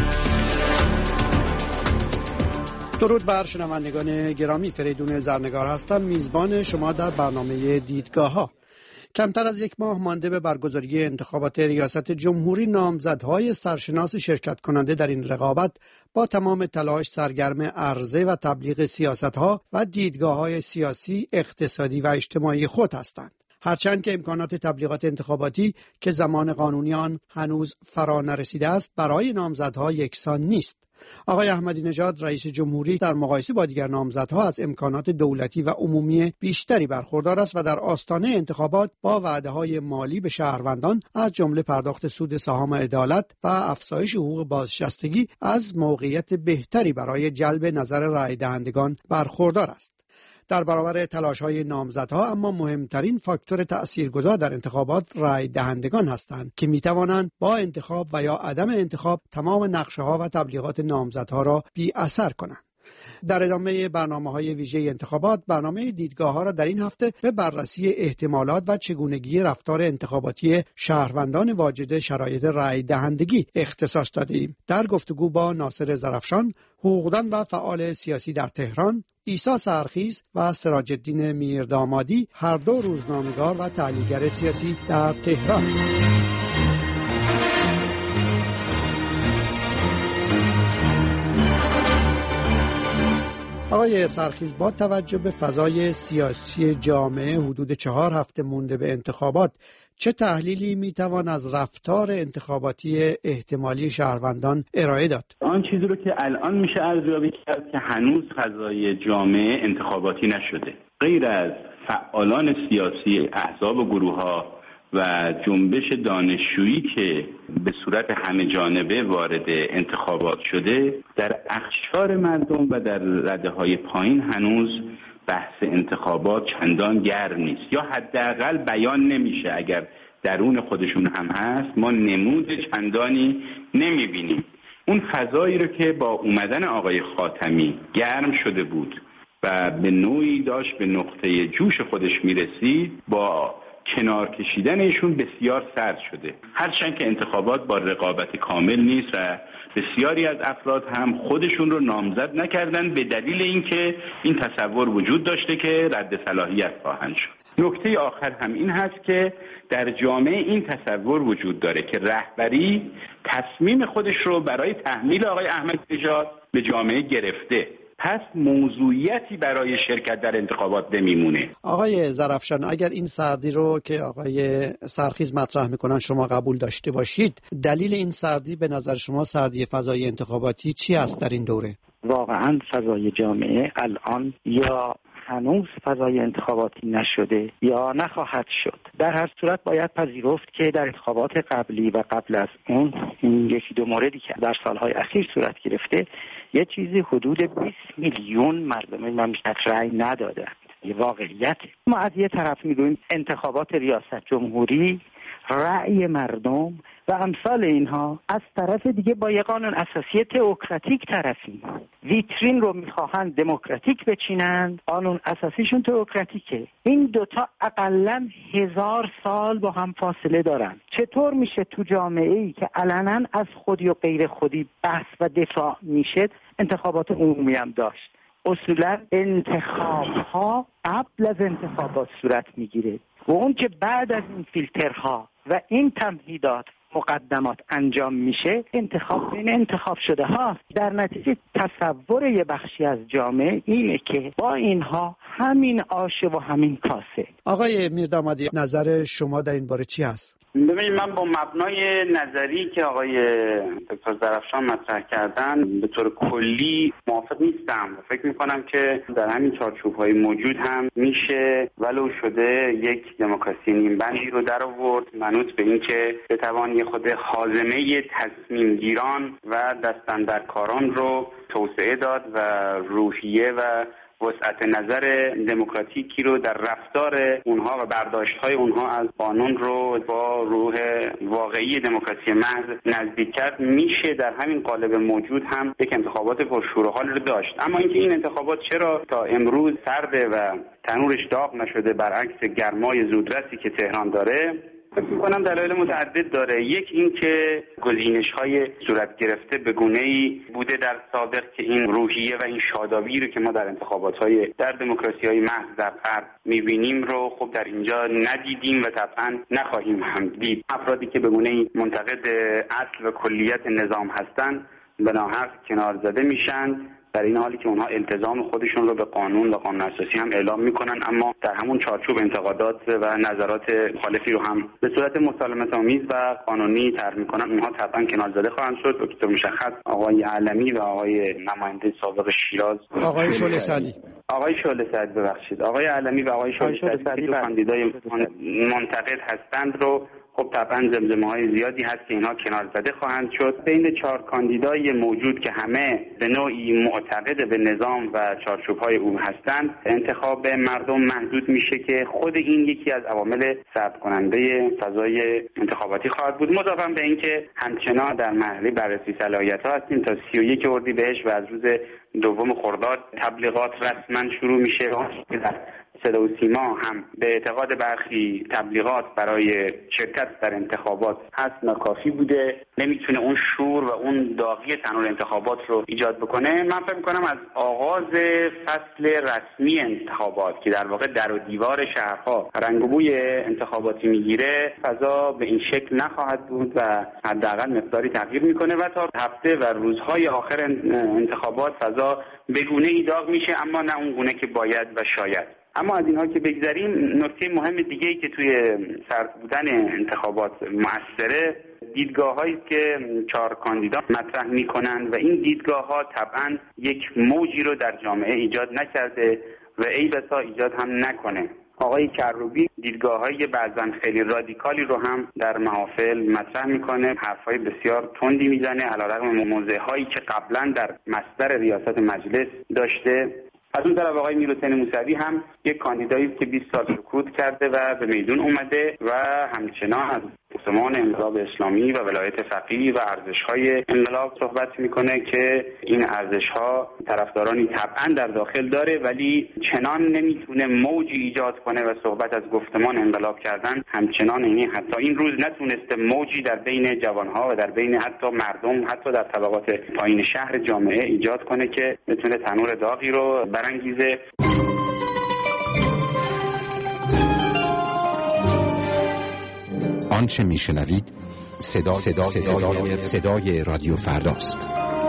Speaker 8: درود بر شنوندگان گرامی، فریدون زرنگار هستم، میزبان شما در برنامه دیدگاه‌ها. کمتر از یک ماه مانده به برگزاری انتخابات ریاست جمهوری، نامزدهای سرشناس شرکت کننده در این رقابت با تمام تلاش سرگرم عرضه و تبلیغ سیاست‌ها و دیدگاه‌های سیاسی، اقتصادی و اجتماعی خود هستند. هرچند که امکانات تبلیغات انتخاباتی که زمان قانونی آن هنوز فرا نرسیده است، برای نامزدها یکسان نیست. آقای احمدی نژاد رئیس جمهوری در مقایسه با دیگر نامزدها از امکانات دولتی و عمومی بیشتری برخوردار است و در آستانه انتخابات با وعده‌های مالی به شهروندان از جمله پرداخت سود سهام عدالت و افزایش حقوق بازنشستگی از موقعیت بهتری برای جلب نظر رای دهندگان برخوردار است. در برابر تلاش‌های نامزدها اما مهمترین فاکتور تأثیرگذار در انتخابات رای دهندگان هستند که می‌توانند با انتخاب و یا عدم انتخاب تمام نقشه‌ها و تبلیغات نامزدها را بی اثر کنند. در ادامه برنامه‌های ویژه انتخابات، برنامه دیدگاه‌ها را در این هفته به بررسی احتمالات و چگونگی رفتار انتخاباتی شهروندان واجد شرایط رای دهندگی اختصاص دادیم. در گفتگو با ناصر زرفشان، حقوقدان و فعال سیاسی در تهران، عیسی سرخیز و سراج الدین میردامادی، هر دو روزنامه‌نگار و تحلیلگر سیاسی در تهران. آقای سرخیز، با توجه به فضای سیاسی جامعه حدود 4 هفته مونده به انتخابات، چه تحلیلی میتوان از رفتار انتخاباتی احتمالی شهروندان ارائه داد؟
Speaker 9: آن چیزی رو که الان میشه ارزیابی کرد که هنوز فضای جامعه انتخاباتی نشده. غیر از فعالان سیاسی، احزاب و گروه‌ها و جنبش دانشجویی که به صورت همه جانبه وارد انتخابات شده، در اقشار مردم و در رده‌های پایین هنوز بحث انتخابات چندان گرم نیست، یا حداقل بیان نمیشه. اگر درون خودشون هم هست، ما نمود چندانی نمیبینیم. اون فضایی رو که با اومدن آقای خاتمی گرم شده بود و به نوعی داشت به نقطه جوش خودش میرسید، با کنار کشیدن ایشون بسیار سرد شده. هرچند که انتخابات با رقابت کامل نیست و بسیاری از افراد هم خودشون رو نامزد نکردن به دلیل اینکه این تصور وجود داشته که رد صلاحیت خواهند شد. نکته آخر هم این هست که در جامعه این تصور وجود داره که رهبری تصمیم خودش رو برای تحمیل آقای احمدی نژاد به جامعه گرفته، پس موضوعیتی برای شرکت در انتخابات نمیمونه.
Speaker 8: آقای ظرفشان، اگر این سردی رو که آقای سرخیز مطرح میکنن شما قبول داشته باشید، دلیل این سردی به نظر شما سردی فضای انتخاباتی چی است در این دوره؟
Speaker 10: واقعا فضای جامعه الان یا هنوز فضای انتخاباتی نشده یا نخواهد شد. در هر صورت باید پذیرفت که در انتخابات قبلی و قبل از اون این 1-2 موردی که در سالهای اخیر صورت گرفته، یه چیزی حدود 20 میلیون مردم مملکت رأی ندادند. یه واقعیته. ما از یه طرف میگوییم انتخابات ریاست جمهوری رأی مردم و امثال اینها، از طرف دیگه با یه قانون اساسی تئوکراتیک طرفیم. ویترین رو میخواهند دموکراتیک بچینند، قانون اساسیشون تئوکراتیکه. این دوتا اقلن 1000 سال با هم فاصله دارن. چطور میشه تو جامعه‌ای که علنا از خودی و غیر خودی بحث و دفاع میشه انتخابات عمومی هم داشت؟ اصولا انتخاب‌ها قبل از انتخابات صورت میگیره و اون که بعد از این فیلترها و این تمهیدات مقدمات انجام میشه، انتخاب بین انتخاب شده ها. در نتیجه تصور یه بخشی از جامعه اینه که با اینها همین آشه و همین کاسه.
Speaker 8: آقای میردامادی، نظر شما در این باره چی هست؟
Speaker 9: ببینید، من با مبنای نظری که آقای دکتر ظرفشان مطرح کردن به طور کلی موافق نیستم. فکر میکنم که در همین چارچوب‌های موجود هم میشه ولو شده یک دموکراسی نیمبندی رو در آورد، منوط به این که بتوان یه خود حازمه تصمیم گیران و دستاندرکاران رو توسعه داد و روحیه و وسعت نظر دموکراتیکی رو در رفتار اونها و برداشت‌های اونها از قانون رو با روح واقعی دموکراسی محض نزدیک کرد. میشه در همین قالب موجود هم یک انتخابات پرشور و حال رو داشت. اما اینکه این انتخابات چرا تا امروز سرده و تنورش داغ نشده برعکس گرمای زودرسی که تهران داره، فکر می‌کنم دلایل متعدد داره. یک این که گزینش‌های صورت گرفته به گونه‌ای بوده در سابق که این روحیه و این شادابی رو که ما در انتخابات‌های در دموکراسی‌های محض در غرب می‌بینیم رو خب در اینجا ندیدیم و طبعاً نخواهیم هم دید. افرادی که به گونه‌ای منتقد اصل و کلیت نظام هستند به ناحق کنار زده میشن، در این حالی که اونها التزام خودشون رو به قانون و قانون اساسی هم اعلام میکنن، اما در همون چارچوب انتقادات و نظرات مخالفی رو هم به صورت مسالمت آمیز و قانونی طرح میکنن. اونها طبعا کنار زده خواهند شد. دکتر مشخص آقای علمی و آقای نماینده سابق شیراز،
Speaker 8: آقای شعله سعدی،
Speaker 9: آقای علمی و آقای شعله سعدی دو کاندیدای منتقد هستند رو خب طبعا زمزمه‌های زیادی هست که اینها کنار زده خواهند شد. بین 4 کاندیدای موجود که همه به نوعی معتقد به نظام و چارچوب‌های او هستند، انتخاب مردم محدود میشه که خود این یکی از عوامل سرد کننده فضای انتخاباتی خواهد بود. مضافاً به اینکه همچنان در مرحله بررسی صلاحیت‌ها هستیم تا 31 اردیبهشت و از روز 2 خرداد تبلیغات رسما شروع میشه. در صدا و سیما هم به اعتقاد برخی تبلیغات برای شرکت در انتخابات هست ناکافی بوده، نمیتونه اون شور و اون داغی تنور انتخابات رو ایجاد بکنه. من فکر می‌کنم از آغاز فصل رسمی انتخابات که در واقع در و دیوار شهرها رنگ و بوی انتخاباتی میگیره، فضا به این شکل نخواهد بود و حداقل مقداری تغییر میکنه و تا هفته و روزهای آخر انتخابات فضا به گونه‌ای داغ میشه، اما نه اون گونه که باید و شاید. اما از اینها که بگذریم، نکته مهم دیگه‌ای که توی سرد بودن انتخابات مؤثره، دیدگاه‌هایی که 4 کاندیدا مطرح می‌کنند و این دیدگاه‌ها طبعاً یک موجی رو در جامعه ایجاد نکرده و ای بسا ایجاد هم نکنه. آقای کروبی دیدگاه‌های بعضاً خیلی رادیکالی رو هم در محافل مطرح می‌کنه، حرف‌های بسیار تندی میزنه علیرغم موضع‌هایی که قبلاً در مصدر ریاست مجلس داشته. از اون طرف آقای میرحسین موسوی هم یک کاندیدایی که 20 سال سکوت کرده و به میدون اومده و همچنان از گفتمان انقلاب اسلامی و ولایت فقیه و ارزش‌های انقلاب صحبت میکنه که این ارزش‌ها طرفدارانی طبعا در داخل داره، ولی چنان نمیتونه موجی ایجاد کنه و صحبت از گفتمان انقلاب کردن همچنان، یعنی حتی این روز نتونسته موجی در بین جوانها و در بین حتی مردم، حتی در طبقات پایین شهر جامعه ایجاد کنه که بتونه تنور داغی رو برانگیزه.
Speaker 12: آنچه میشنوید صدای رادیو فرداست.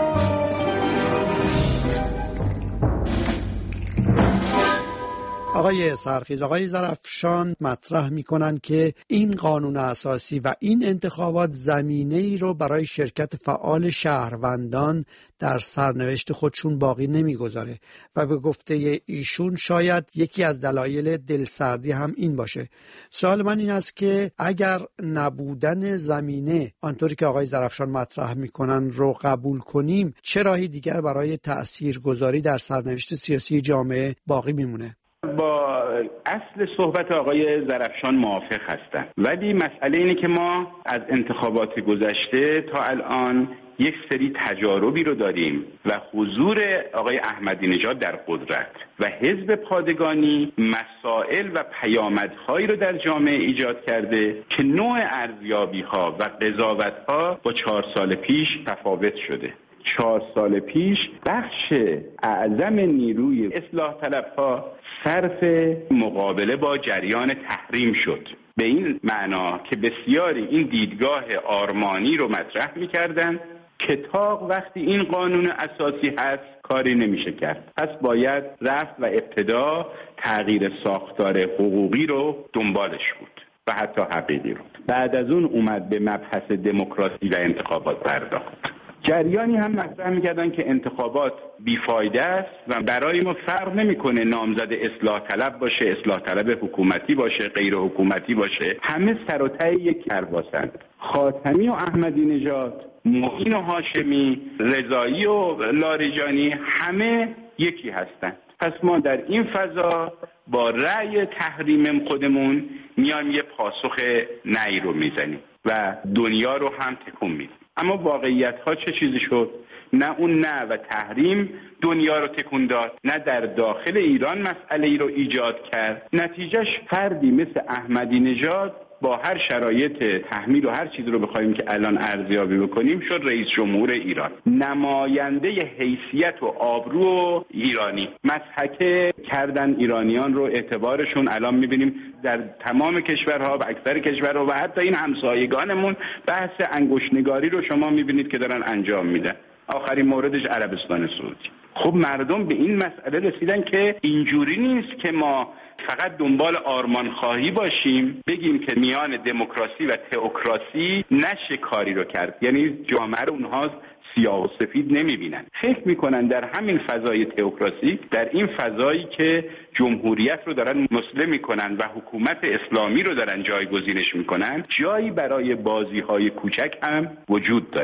Speaker 8: آقای سرخیز، آقای زرفشان مطرح میکنن که این قانون اساسی و این انتخابات زمینه‌ای رو برای شرکت فعال شهروندان در سرنوشت خودشون باقی نمیگذاره و به گفته ایشون شاید یکی از دلایل دلسردی هم این باشه. سوال من این است که اگر نبودن زمینه آنطوری که آقای زرفشان مطرح میکنن رو قبول کنیم، چه راهی دیگر برای تاثیرگذاری در سرنوشت سیاسی جامعه باقی میمونه؟
Speaker 13: با اصل صحبت آقای زرفشان موافق هستم، ولی مسئله اینه که ما از انتخابات گذشته تا الان یک سری تجاربی رو داریم و حضور آقای احمدی نژاد در قدرت و حزب پادگانی مسائل و پیامدهایی رو در جامعه ایجاد کرده که نوع ارزیابی‌ها و قضاوت‌ها با 4 سال پیش تفاوت شده. 4 سال پیش بخش اعظم نیروی اصلاح طلبها صرف مقابله با جریان تحریم شد، به این معنا که بسیاری این دیدگاه آرمانی رو مطرح می‌کردند که تا وقتی این قانون اساسی هست کاری نمیشه کرد، پس باید رفت و ابتدا تغییر ساختار حقوقی رو دنبالش بود و حتی حقیقی رو. بعد از اون اومد به مبحث دموکراسی و انتخابات پرداخت. جریانی هم مطرح می‌کردن که انتخابات بیفایده است و برای ما فرق نمی‌کنه نامزد اصلاح طلب باشه، اصلاح طلب حکومتی باشه، غیر حکومتی باشه، همه سر و ته یک کرباسند. خاتمی و احمدی نژاد، معین و هاشمی، رضایی و لاریجانی همه یکی هستند. پس ما در این فضا با رأی تحریم خودمون میایم یه پاسخ نه رو میزنیم و دنیا رو هم تکون میدیم. اما واقعیت ها چه چیزی شد؟ نه اون نه و تحریم دنیا رو تکون داد، نه در داخل ایران مسئله ای رو ایجاد کرد. نتیجهش فردی مثل احمدی نژاد با هر شرایط تحمیل و هر چیزی رو بخوایم که الان ارزیابی بکنیم شد رئیس جمهور ایران، نماینده حیثیت و آبرو ایرانی. مسحکه کردن ایرانیان رو، اعتبارشون الان میبینیم در تمام کشورها و اکثر کشورها و حتی این همسایگانمون بحث انگشت‌نگاری رو شما میبینید که دارن انجام میدن. آخرین موردش عربستان سعودی. خب مردم به این مسئله رسیدن که اینجوری نیست که ما فقط دنبال آرمان خواهی باشیم، بگیم که میان دموکراسی و تئوکراسی نشه کاری رو کرد، یعنی جامعه رو اونها سیاه و سفید نمیبینن. فکر میکنن در همین فضای تئوکراسی، در این فضایی که جمهوریت رو دارن مسلم میکنن و حکومت اسلامی رو دارن جایگزینش میکنن، جایی برای بازی‌های کوچک هم وجود داره.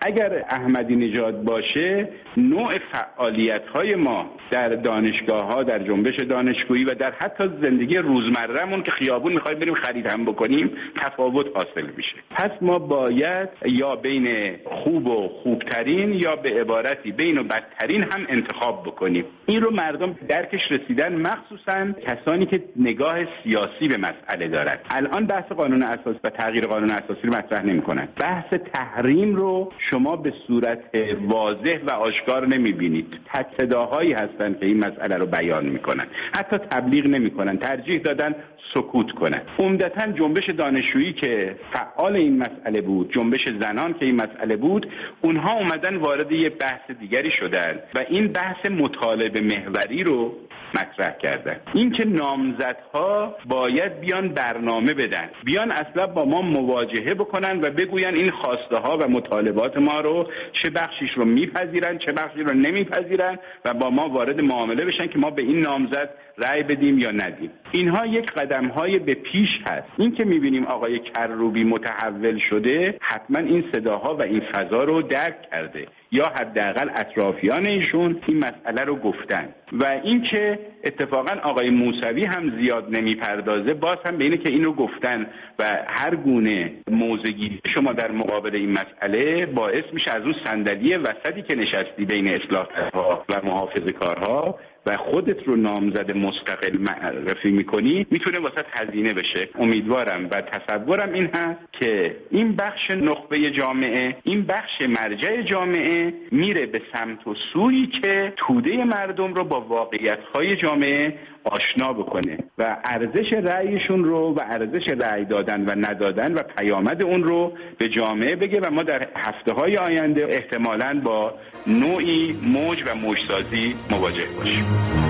Speaker 13: اگر احمدی نژاد باشه، نوع فعالیت‌های ما در دانشگاه‌ها، در جنبش دانشجویی و در حتی زندگی روزمره‌مون که خیابون می‌خوایم بریم خرید هم بکنیم تفاوت حاصل میشه. پس ما باید یا بین خوب و خوبترین یا به عبارتی بین و بدترین هم انتخاب بکنیم. این رو مردم درکش رسیدن، مخصوصاً کسانی که نگاه سیاسی به مسئله دارن. الان بحث قانون اساسی و تغییر قانون اساسی رو مطرح نمی‌کنن. بحث تحریم رو شما به صورت واضح و آشکار نمی‌بینید. تک صداهایی هستن که این مسئله رو بیان می‌کنن. حتی تبلیغ نمی‌کنن. ترجیح دادن سکوت کنن. عمدتاً جنبش دانشجویی که فعال این مسئله بود، جنبش زنان که این مسئله بود، اونها اومدن وارد یه بحث دیگری شدن و این بحث مطالبه محوری رو مطرح کردن. این که نامزدها باید بیان برنامه بدن، بیان اصلا با ما مواجهه بکنن و بگوین این خواسته ها و مطالبات ما رو چه بخشیش رو میپذیرن، چه بخشی رو نمیپذیرن و با ما وارد معامله بشن که ما به این نامزد رأی بدیم یا ندیم. اینها یک قدم‌های به پیش هست. این که می‌بینیم آقای کروبی متحول شده، حتما این صداها و این فضا رو درک کرده یا حداقل اطرافیان ایشون این مسئله رو گفتن. و این که اتفاقا آقای موسوی هم زیاد نمیپردازه، باز هم به اینه که اینو گفتن و هر گونه موضع‌گیری شما در مقابل این مسئله باعث میشه از اون صندلی وسطی که نشستی بین اصلاح‌طلب‌ها و محافظه‌کارها و خودت رو نامزد مستقل معرفی میکنی، میتونه واسه هزینه بشه. امیدوارم و تصورم این هست که این بخش نخبه جامعه، این بخش مرجع جامعه میره به سمت و سویی که توده مردم رو با واقعیت‌های جامعه آشنا بکنه و ارزش رأیشون رو و ارزش رأی دادن و ندادن و پیامد اون رو به جامعه بگه و ما در هفته‌های آینده احتمالاً با نوعی موج و موجسازی مواجه باشیم.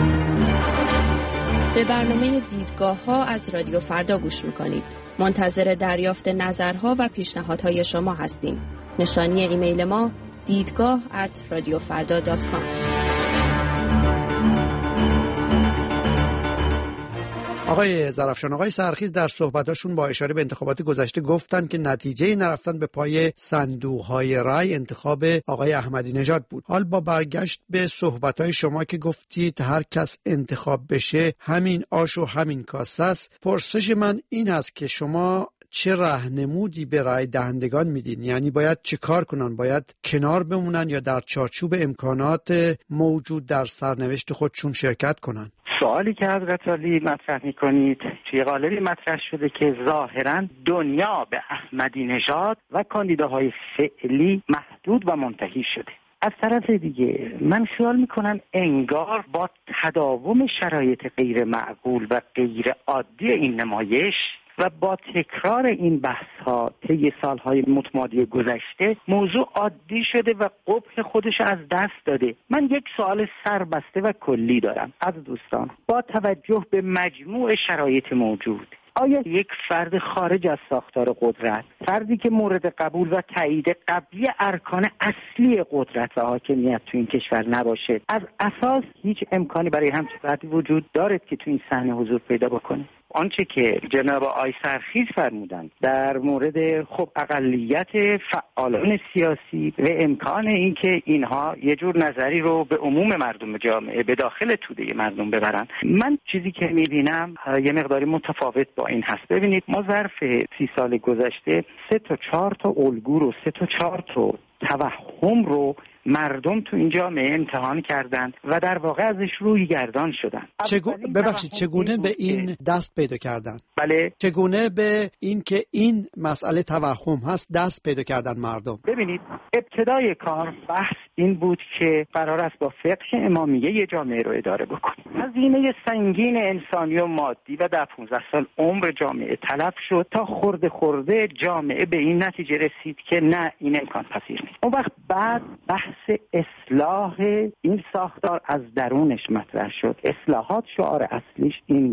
Speaker 14: به برنامه دیدگاه‌ها از رادیو فردا گوش می‌کنید. منتظر دریافت نظرها و پیشنهادهای شما هستیم. نشانی ایمیل ما دیدگاه@radiofarda.com.
Speaker 8: آقای ظرفشان، آقای سرخیز در صحبتاشون با اشاره به انتخابات گذشته گفتن که نتیجه نرفتن به پای صندوق‌های رای انتخاب آقای احمدی نژاد بود. حال با برگشت به صحبت‌های شما که گفتید هر کس انتخاب بشه همین آش و همین کاسه است، پرسش من این است که شما چه راهنمودی به رای دهندگان میدین؟ یعنی باید چه کار کنن؟ باید کنار بمونن یا در چارچوب امکانات موجود در سرنوشت خودشون شرکت کنن؟
Speaker 10: سوالی که حضرت علی مطرح میکنید توی قالبی مطرح شده که ظاهرا دنیا به احمدی نژاد و کاندیداهای فعلی محدود و منتهی شده. از طرف دیگه من خیال میکنم انگار با تداوم شرایط غیر معقول و غیر عادی این نمایش و با تکرار این بحث‌ها طی سال‌های متمادی گذشته موضوع عادی شده و قبح خودش از دست داده. من یک سوال سربسته و کلی دارم از دوستان. با توجه به مجموع شرایط موجود، آیا یک فرد خارج از ساختار قدرت، فردی که مورد قبول و تایید قبلی ارکان اصلی قدرت و حاکمیت تو این کشور نباشه، از اساس هیچ امکانی برای همچین فردی وجود دارد که تو این صحنه حضور پیدا بکنه؟ آنچه که جناب آقای سرخیز فرمودند در مورد خب اقلیت فعالان سیاسی و امکان اینکه اینها یه جور نظری رو به عموم مردم جامعه به داخل توده مردم ببرن، من چیزی که میبینم یه مقداری متفاوت با این هست. ببینید ما ظرف 30 سال گذشته 3 تا 4 تا الگو رو 3 تا 4 تا توهم رو مردم تو این جامعه امتحان کردند و در واقع ازش روی گردان شدن.
Speaker 8: چگونه به این دست پیدا کردن؟
Speaker 10: بله،
Speaker 8: چگونه به این که این مسئله توهم هست دست پیدا کردن مردم؟
Speaker 10: ببینید ابتدای کار بحث این بود که قرار است با فقه امامیه یه جامعه رو اداره بکنیم. هزینه سنگین انسانی و مادی و در 15 سال عمر جامعه تلف شد تا خورده خورده جامعه به این نتیجه رسید که نه، این امکان پذیر نیست. اون وقت بعد بحث اصلاح این ساختار از درونش مطرح شد. اصلاحات شعار اصلیش این بود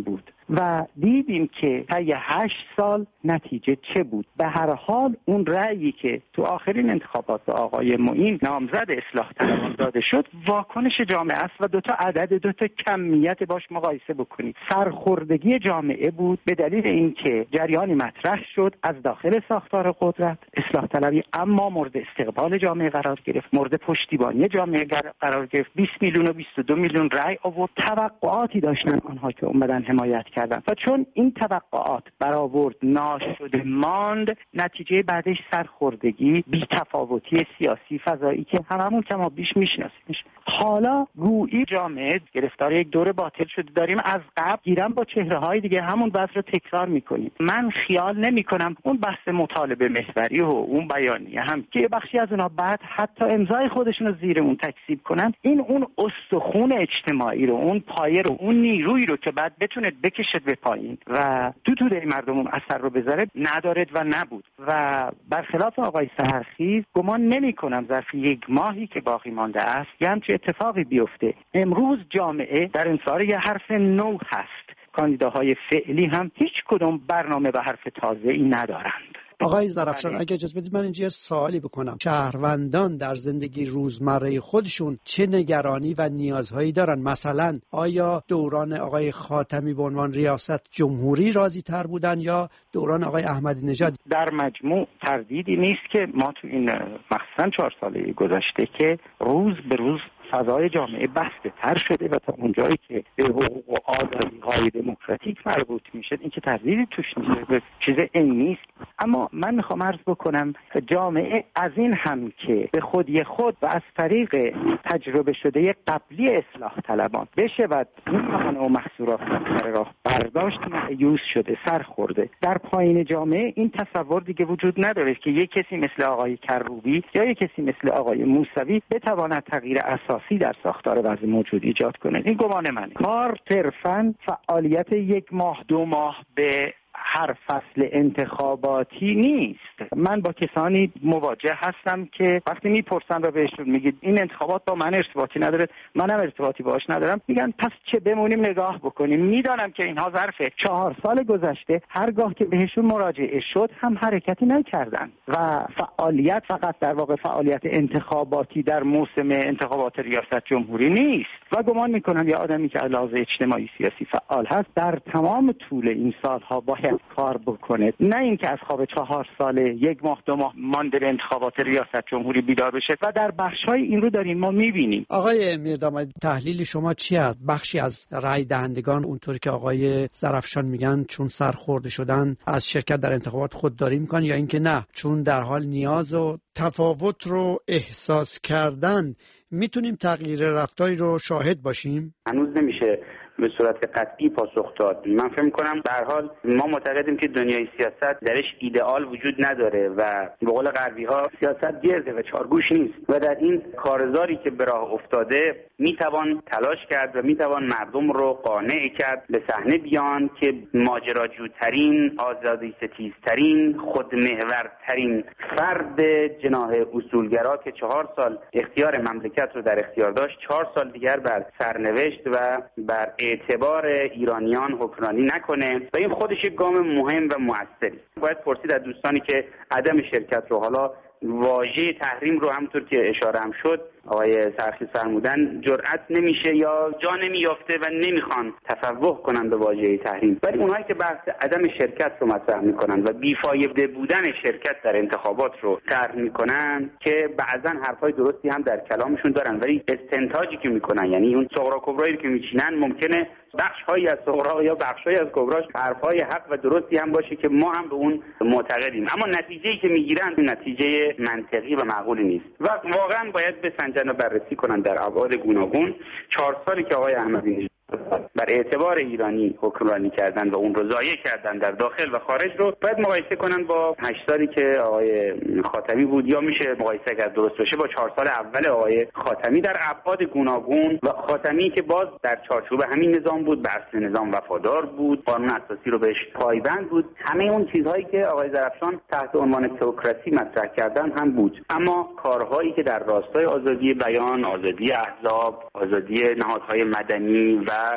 Speaker 10: و دیدیم که طی 8 سال نتیجه چه بود. به هر حال اون رأیی که تو آخرین انتخابات به آقای معین نامزد اصلاح طلبان داده شد واکنش جامعه است و دو تا کمیت باش مقایسه بکنید. سرخوردگی جامعه بود به دلیل اینکه جریانی مطرح شد از داخل ساختار قدرت اصلاح طلبی، اما مورد استقبال جامعه قرار گرفت، مورد پشتیبانی جامعه قرار گرفت. 20 میلیون و 22 میلیون رأی آورد. توقعاتی داشتن آنها که اومدن حمایت کردن و چون این توقعات برآورد ناشده ماند، نتیجه بعدش سرخوردگی، بی‌تفاوتی سیاسی فضایی که هممون کما بیش میشناسیمش. حالا گویی جامعه گرفتار یک دور باطل شده، داریم از قبل گیرم با چهره‌های دیگه همون وضع رو تکرار میکنیم. من خیال نمی‌کنم اون بحث مطالبه محوری و اون بیانیه هم که بخشی از اونها بعد حتی امضای خودشون رو زیر اون تکذیب کنن، این اون استخوان اجتماعی رو، اون پایه رو، اون نیرویی رو که بعد بتونه بکشه به پایین و توده مردم اثر رو بذاره ندارد و نبود. و برخلاف آقای سحرخیز گمان نمی‌کنم ظرف 1 ماهی که باقی مانده است یه همچین اتفاقی بیفته. امروز جامعه در انتظار یه حرف نو هست. کاندیداهای فعلی هم هیچ کدوم برنامه به حرف تازه‌ای ندارند.
Speaker 8: آقای زرفشان اگه اجازه بدید من اینجا یه سوالی بکنم. شهروندان در زندگی روزمره خودشون چه نگرانی و نیازهایی دارن؟ مثلا آیا دوران آقای خاتمی به عنوان ریاست جمهوری راضی تر بودن یا دوران آقای احمدی نژاد؟
Speaker 10: در مجموع تردیدی نیست که ما تو این مخصوصا 4 ساله گذشته که روز به روز فضای جامعه بسته تر شده و تا اونجایی که به حقوق و آزادی‌های دموکراتیک مربوط میشه این که تردیدی توش نیست، چیز عینی است. اما من میخوام عرض بکنم جامعه از این هم که به خودی خود و از طریق تجربه شده قبلی اصلاح طلبان بشه و این بهانه و محصورات سر راه برداشت، مایوس شده، سر خورده. در پایین جامعه این تصور دیگه وجود نداره که یک کسی مثل آقای کروبی یا یک کسی مثل آقای موسوی بتواند تغییر اساسی در ساختار وضع موجود ایجاد کنه. این گمان منه. کار صرفاً فعالیت 1 ماه 2 ماه به هر فصل انتخاباتی نیست. من با کسانی مواجه هستم که وقتی میپرسن و بهشون میگید این انتخابات با من ارتباطی نداره، منم ارتباطی باهاش ندارم، میگن پس چه بمونیم نگاه بکنیم. میدانم که اینها ظرف 4 سال گذشته هرگاه که بهشون مراجعه شد هم حرکتی نکردن و فعالیت فقط در واقع فعالیت انتخاباتی در موسم انتخابات ریاست جمهوری نیست و گمان میکنم یه آدمی که علاوه اجتماعی سیاسی فعال هست در تمام طول این سالها باید کار بکنه، نه اینکه از خواب 4 ساله 1 ماه 2 ماه مانده به انتخابات ریاست جمهوری بیدار بشه و در بخش‌های این رو داریم ما می‌بینیم.
Speaker 8: آقای میردامادی تحلیل شما چی است؟ بخشی از رای دهندگان اونطوری که آقای زرفشان میگن چون سرخورده شدن از شرکت در انتخابات خودداری میکنن یا اینکه نه چون در حال نیاز و تفاوت رو احساس کردن میتونیم تغییر رفتاری رو شاهد باشیم؟
Speaker 9: هنوز نمیشه به صورت قطعی پاسخ داد. من فکر می‌کنم به هر حال ما معتقدیم که دنیای سیاست درش ایدئال وجود نداره و به قول غربی‌ها سیاست گرده و چارگوش نیست و در این کارزاری که به راه افتاده میتوان تلاش کرد و میتوان مردم رو قانع کرد به صحنه بیان که ماجراجوترین، آزادی ستیزترین، خودمحورترین فرد جناح اصولگرا که 4 سال اختیار مملکت رو در اختیار داشت 4 سال دیگر بر سرنوشت و بر اعتبار ایرانیان حکمرانی نکنه و این خودش یک گام مهم و مؤثری. باید پرسید از دوستانی که عدم شرکت رو، حالا واژه تحریم رو همونطور که اشاره هم شد آقای سرخی فرمودن جرأت نمیشه یا جا نمیافته و نمیخوان تفوه کنن به واژه تحریم، ولی اونهایی که بحث عدم شرکت رو مطرح میکنن و بیفایده بودن شرکت در انتخابات رو طرح میکنن که بعضا حرفای درستی هم در کلامشون دارن ولی استنتاجی که میکنن، یعنی اون صغرا کبرایی که میچینن ممکنه بخش‌هایی از صغرا یا بخش‌هایی از کبراش حرفای حق و درستی هم باشه که ما هم به اون معتقدیم، اما نتیجه‌ای که میگیرن نتیجه منطقی و معقولی نیست و واقعا باید بسنجن و بررسی کنن در ابعاد گوناگون. 4 سالی که آقای احمدی نژاد بر اعتبار ایرانی حکمرانی کردن و اون رو ضایع کردن در داخل و خارج رو باید مقایسه کنن با 8 سالی که آقای خاتمی بود، یا میشه مقایسه اگر درست باشه با 4 سال اول آقای خاتمی در ابعاد گوناگون و خاتمی که باز در چارچوب همین نظام بود، به اصل نظام وفادار بود، قانون اساسی رو بهش پایبند بود، همه اون چیزهایی که آقای زرفشان تحت عنوان تئوکراسی مطرح کردن هم بود. اما کارهایی که در راستای آزادی بیان، آزادی احزاب، آزادی نهادهای مدنی و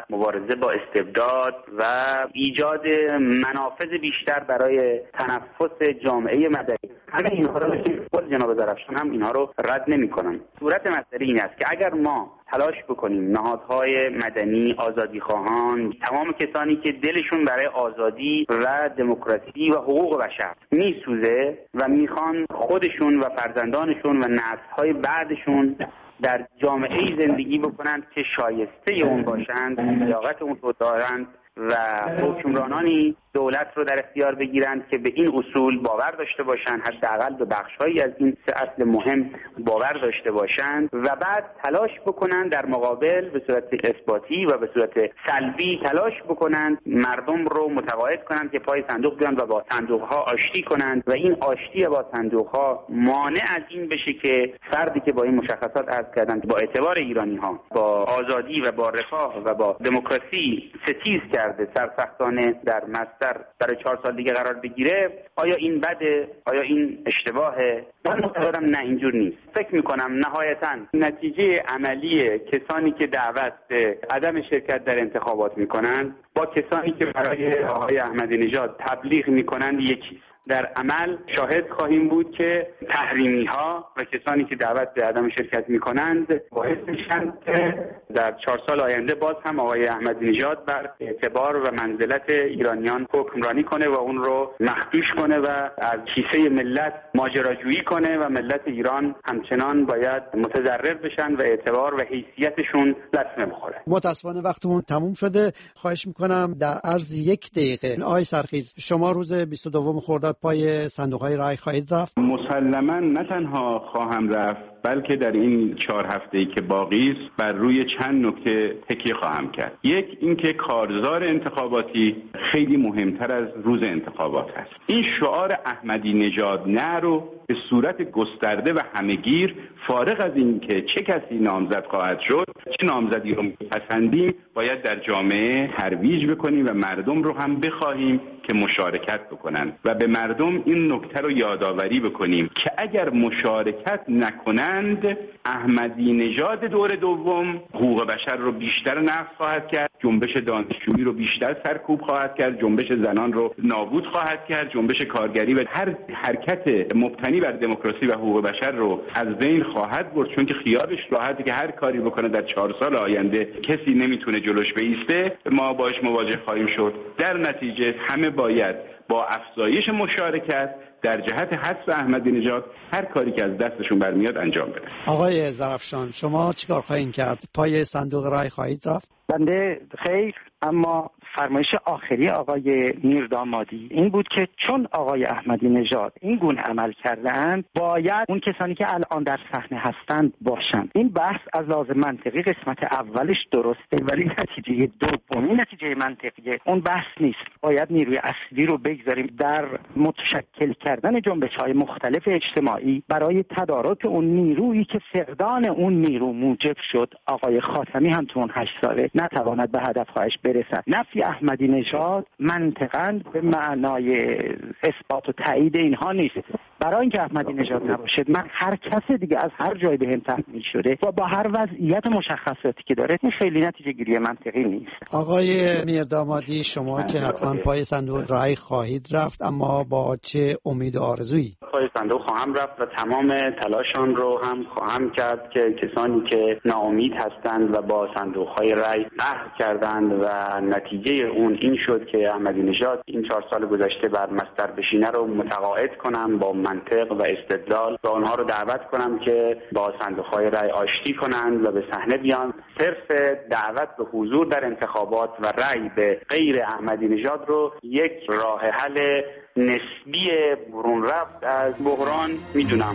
Speaker 9: مبارزه با استبداد و ایجاد منافذ بیشتر برای تنفس جامعه مدنی. همه اینها رو خود جناب درفشان هم اینها رو رد نمی‌کنن. صورت مسئله این است که اگر ما تلاش بکنیم نهادهای مدنی، آزادیخواهان، تمام کسانی که دلشون برای آزادی و دموکراسی و حقوق بشر میسوزه و میخوان خودشون و فرزندانشون و نسل‌های بعدشون در جامعه‌ای زندگی بکنند که شایسته اون باشند، لیاقت اون رو دارند و حکمرانانی دولت رو در اختیار بگیرند که به این اصول باور داشته باشند، حداقل به بخش‌هایی از این سه اصل مهم باور داشته باشند و بعد تلاش بکنند در مقابل به صورت اثباتی و به صورت سلبی تلاش بکنند مردم رو متقاعد کنند که پای صندوق بیان و با صندوق‌ها آشتی کنند و این آشتی با صندوق‌ها مانع از این بشه که فردی که با این مشخصات عرض کردند با اعتبار ایرانی‌ها با آزادی و با رفاه و با دموکراسی ستیز کرده سرسختانه در برای 4 سال دیگه قرار بگیره، آیا این بده؟ آیا این اشتباهه؟ من معتقدم نه، اینجور نیست. فکر میکنم نهایتاً نتیجه عملی کسانی که دعوت به عدم شرکت در انتخابات میکنن با کسانی که برای آقای احمدی نژاد تبلیغ میکنن یکیست. در عمل شاهد خواهیم بود که تحریمی ها و کسانی که دعوت به عدم شرکت میکنند باعث میشن که در 4 سال آینده باز هم آقای احمدی نژاد بر اعتبار و منزلت ایرانیان حکمرانی کنه و اون رو مخدوش کنه و از کیسه ملت ماجراجویی کنه و ملت ایران همچنان باید متضرر بشن و اعتبار و حیثیتشون لطمه بخوره.
Speaker 8: متاسفانه وقتمون تموم شده. خواهش میکنم در عرض 1 دقیقه آقای سرخیز، شما روز 22 خرداد پای صندوق‌های رای خواهید رفت؟
Speaker 13: مسلماً نه تنها خواهم رفت بلکه در این 4 هفته‌ای که باقی است بر روی چند نکته تکیه خواهم کرد. یک، اینکه کارزار انتخاباتی خیلی مهمتر از روز انتخابات است. این شعار احمدی نژاد نه رو به صورت گسترده و همه‌گیر فارغ از اینکه چه کسی نامزد خواهد شد، چه نامزدی رو می‌پسندیم، باید در جامعه ترویج بکنیم و مردم رو هم بخواهیم که مشارکت بکنن و به مردم این نکته رو یادآوری بکنیم که اگر مشارکت نکنند احمدی نژاد دور دوم حقوق بشر رو بیشتر نقض خواهد کرد، جنبش دانشجویی رو بیشتر سرکوب خواهد کرد، جنبش زنان رو نابود خواهد کرد، جنبش کارگری و هر حرکت مبتنی بر دموکراسی و حقوق بشر رو از بین خواهد برد، چون که خیالش راحته که هر کاری بکنه در 4 سال آینده کسی نمیتونه جلوش بایسته، ما باش مواجه خواهیم شد. در نتیجه همه باید با افزایش مشارکت در جهت حذف احمدی نژاد هر کاری که از دستشون برمیاد انجام بدن.
Speaker 8: آقای زرفشان، شما چیکار خواهید کرد؟ پای صندوق رای خواهید رفت؟
Speaker 10: بنده خیر، اما فرمایش آخری آقای میردامادی این بود که چون آقای احمدی نژاد این گونه عمل کردند باید اون کسانی که الان در صحنه هستند باشند. این بحث از لحاظ منطقی قسمت اولش درسته، ولی نتیجه دومی نتیجه منطقیه اون بحث نیست. باید نیروی اصلی رو بگذاریم در متشکل کردن جنبش‌های مختلف اجتماعی برای تدارک اون نیرویی که فقدان اون نیرو موجب شد آقای خاتمی هم تو اون 8 ساله نتواند به هدفهایش برسد. نفی احمدی نژاد منطقاً به معنای اثبات و تایید اینها نیست. برای اینکه احمدی نژاد نباشد من هر کس دیگه از هر جای بهم تحمیل شده و با هر وضعیت مشخصاتی که داره این خیلی نتیجه گیری منطقی نیست.
Speaker 8: آقای میردامادی، شما که حتما پای صندوق رای خواهید رفت، اما با چه امید و آرزویی؟
Speaker 9: پای صندوق خواهم رفت و تمام تلاشان رو هم خواهم کرد که کسانی که ناامید هستند و با صندوق‌های رای قهر کردند و نتیجه اون این شد که احمدی نژاد این 4 سال گذشته بر مستر بشینه رو متقاعد کنم با منطق و استدلال و آنها رو دعوت کنم که با صندوق‌های رای آشتی کنند و به صحنه بیان. صرف دعوت به حضور در انتخابات و رای به غیر احمدی نژاد رو یک راه حل نسبی برون رفت از بحران میدونم.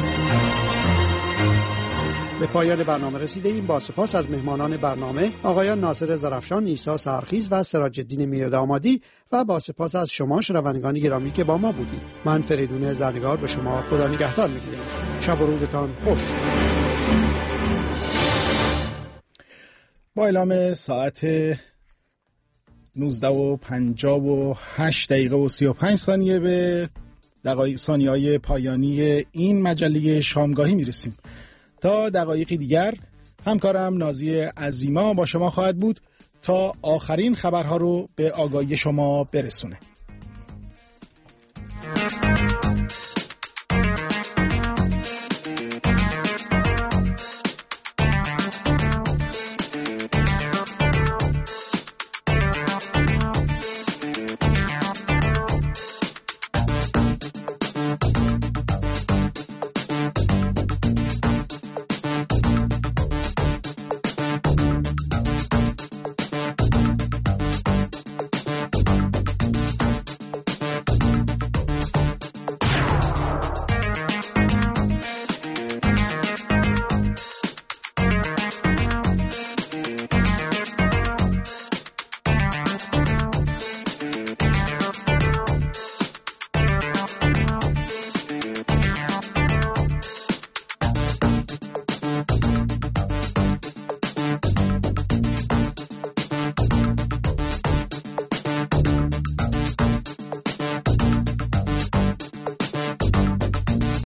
Speaker 8: به پایان برنامه رسیدیم. با سپاس از مهمانان برنامه آقایان ناصر زرفشان، عیسی سرخیز و سراج الدین میردامادی و با سپاس از شما شنوندگان گرامی که با ما بودید. من فریدون زرنگار به شما خدا نگهدار میگویم. شب و روزتان خوش.
Speaker 3: با اعلام ساعت 19:58 و 35 ثانیه به ثانیه‌های پایانی این مجله شامگاهی میرسیم. تا دقایقی دیگر همکارم نازی عظیما با شما خواهد بود تا آخرین خبرها رو به آگاهی شما برسونه.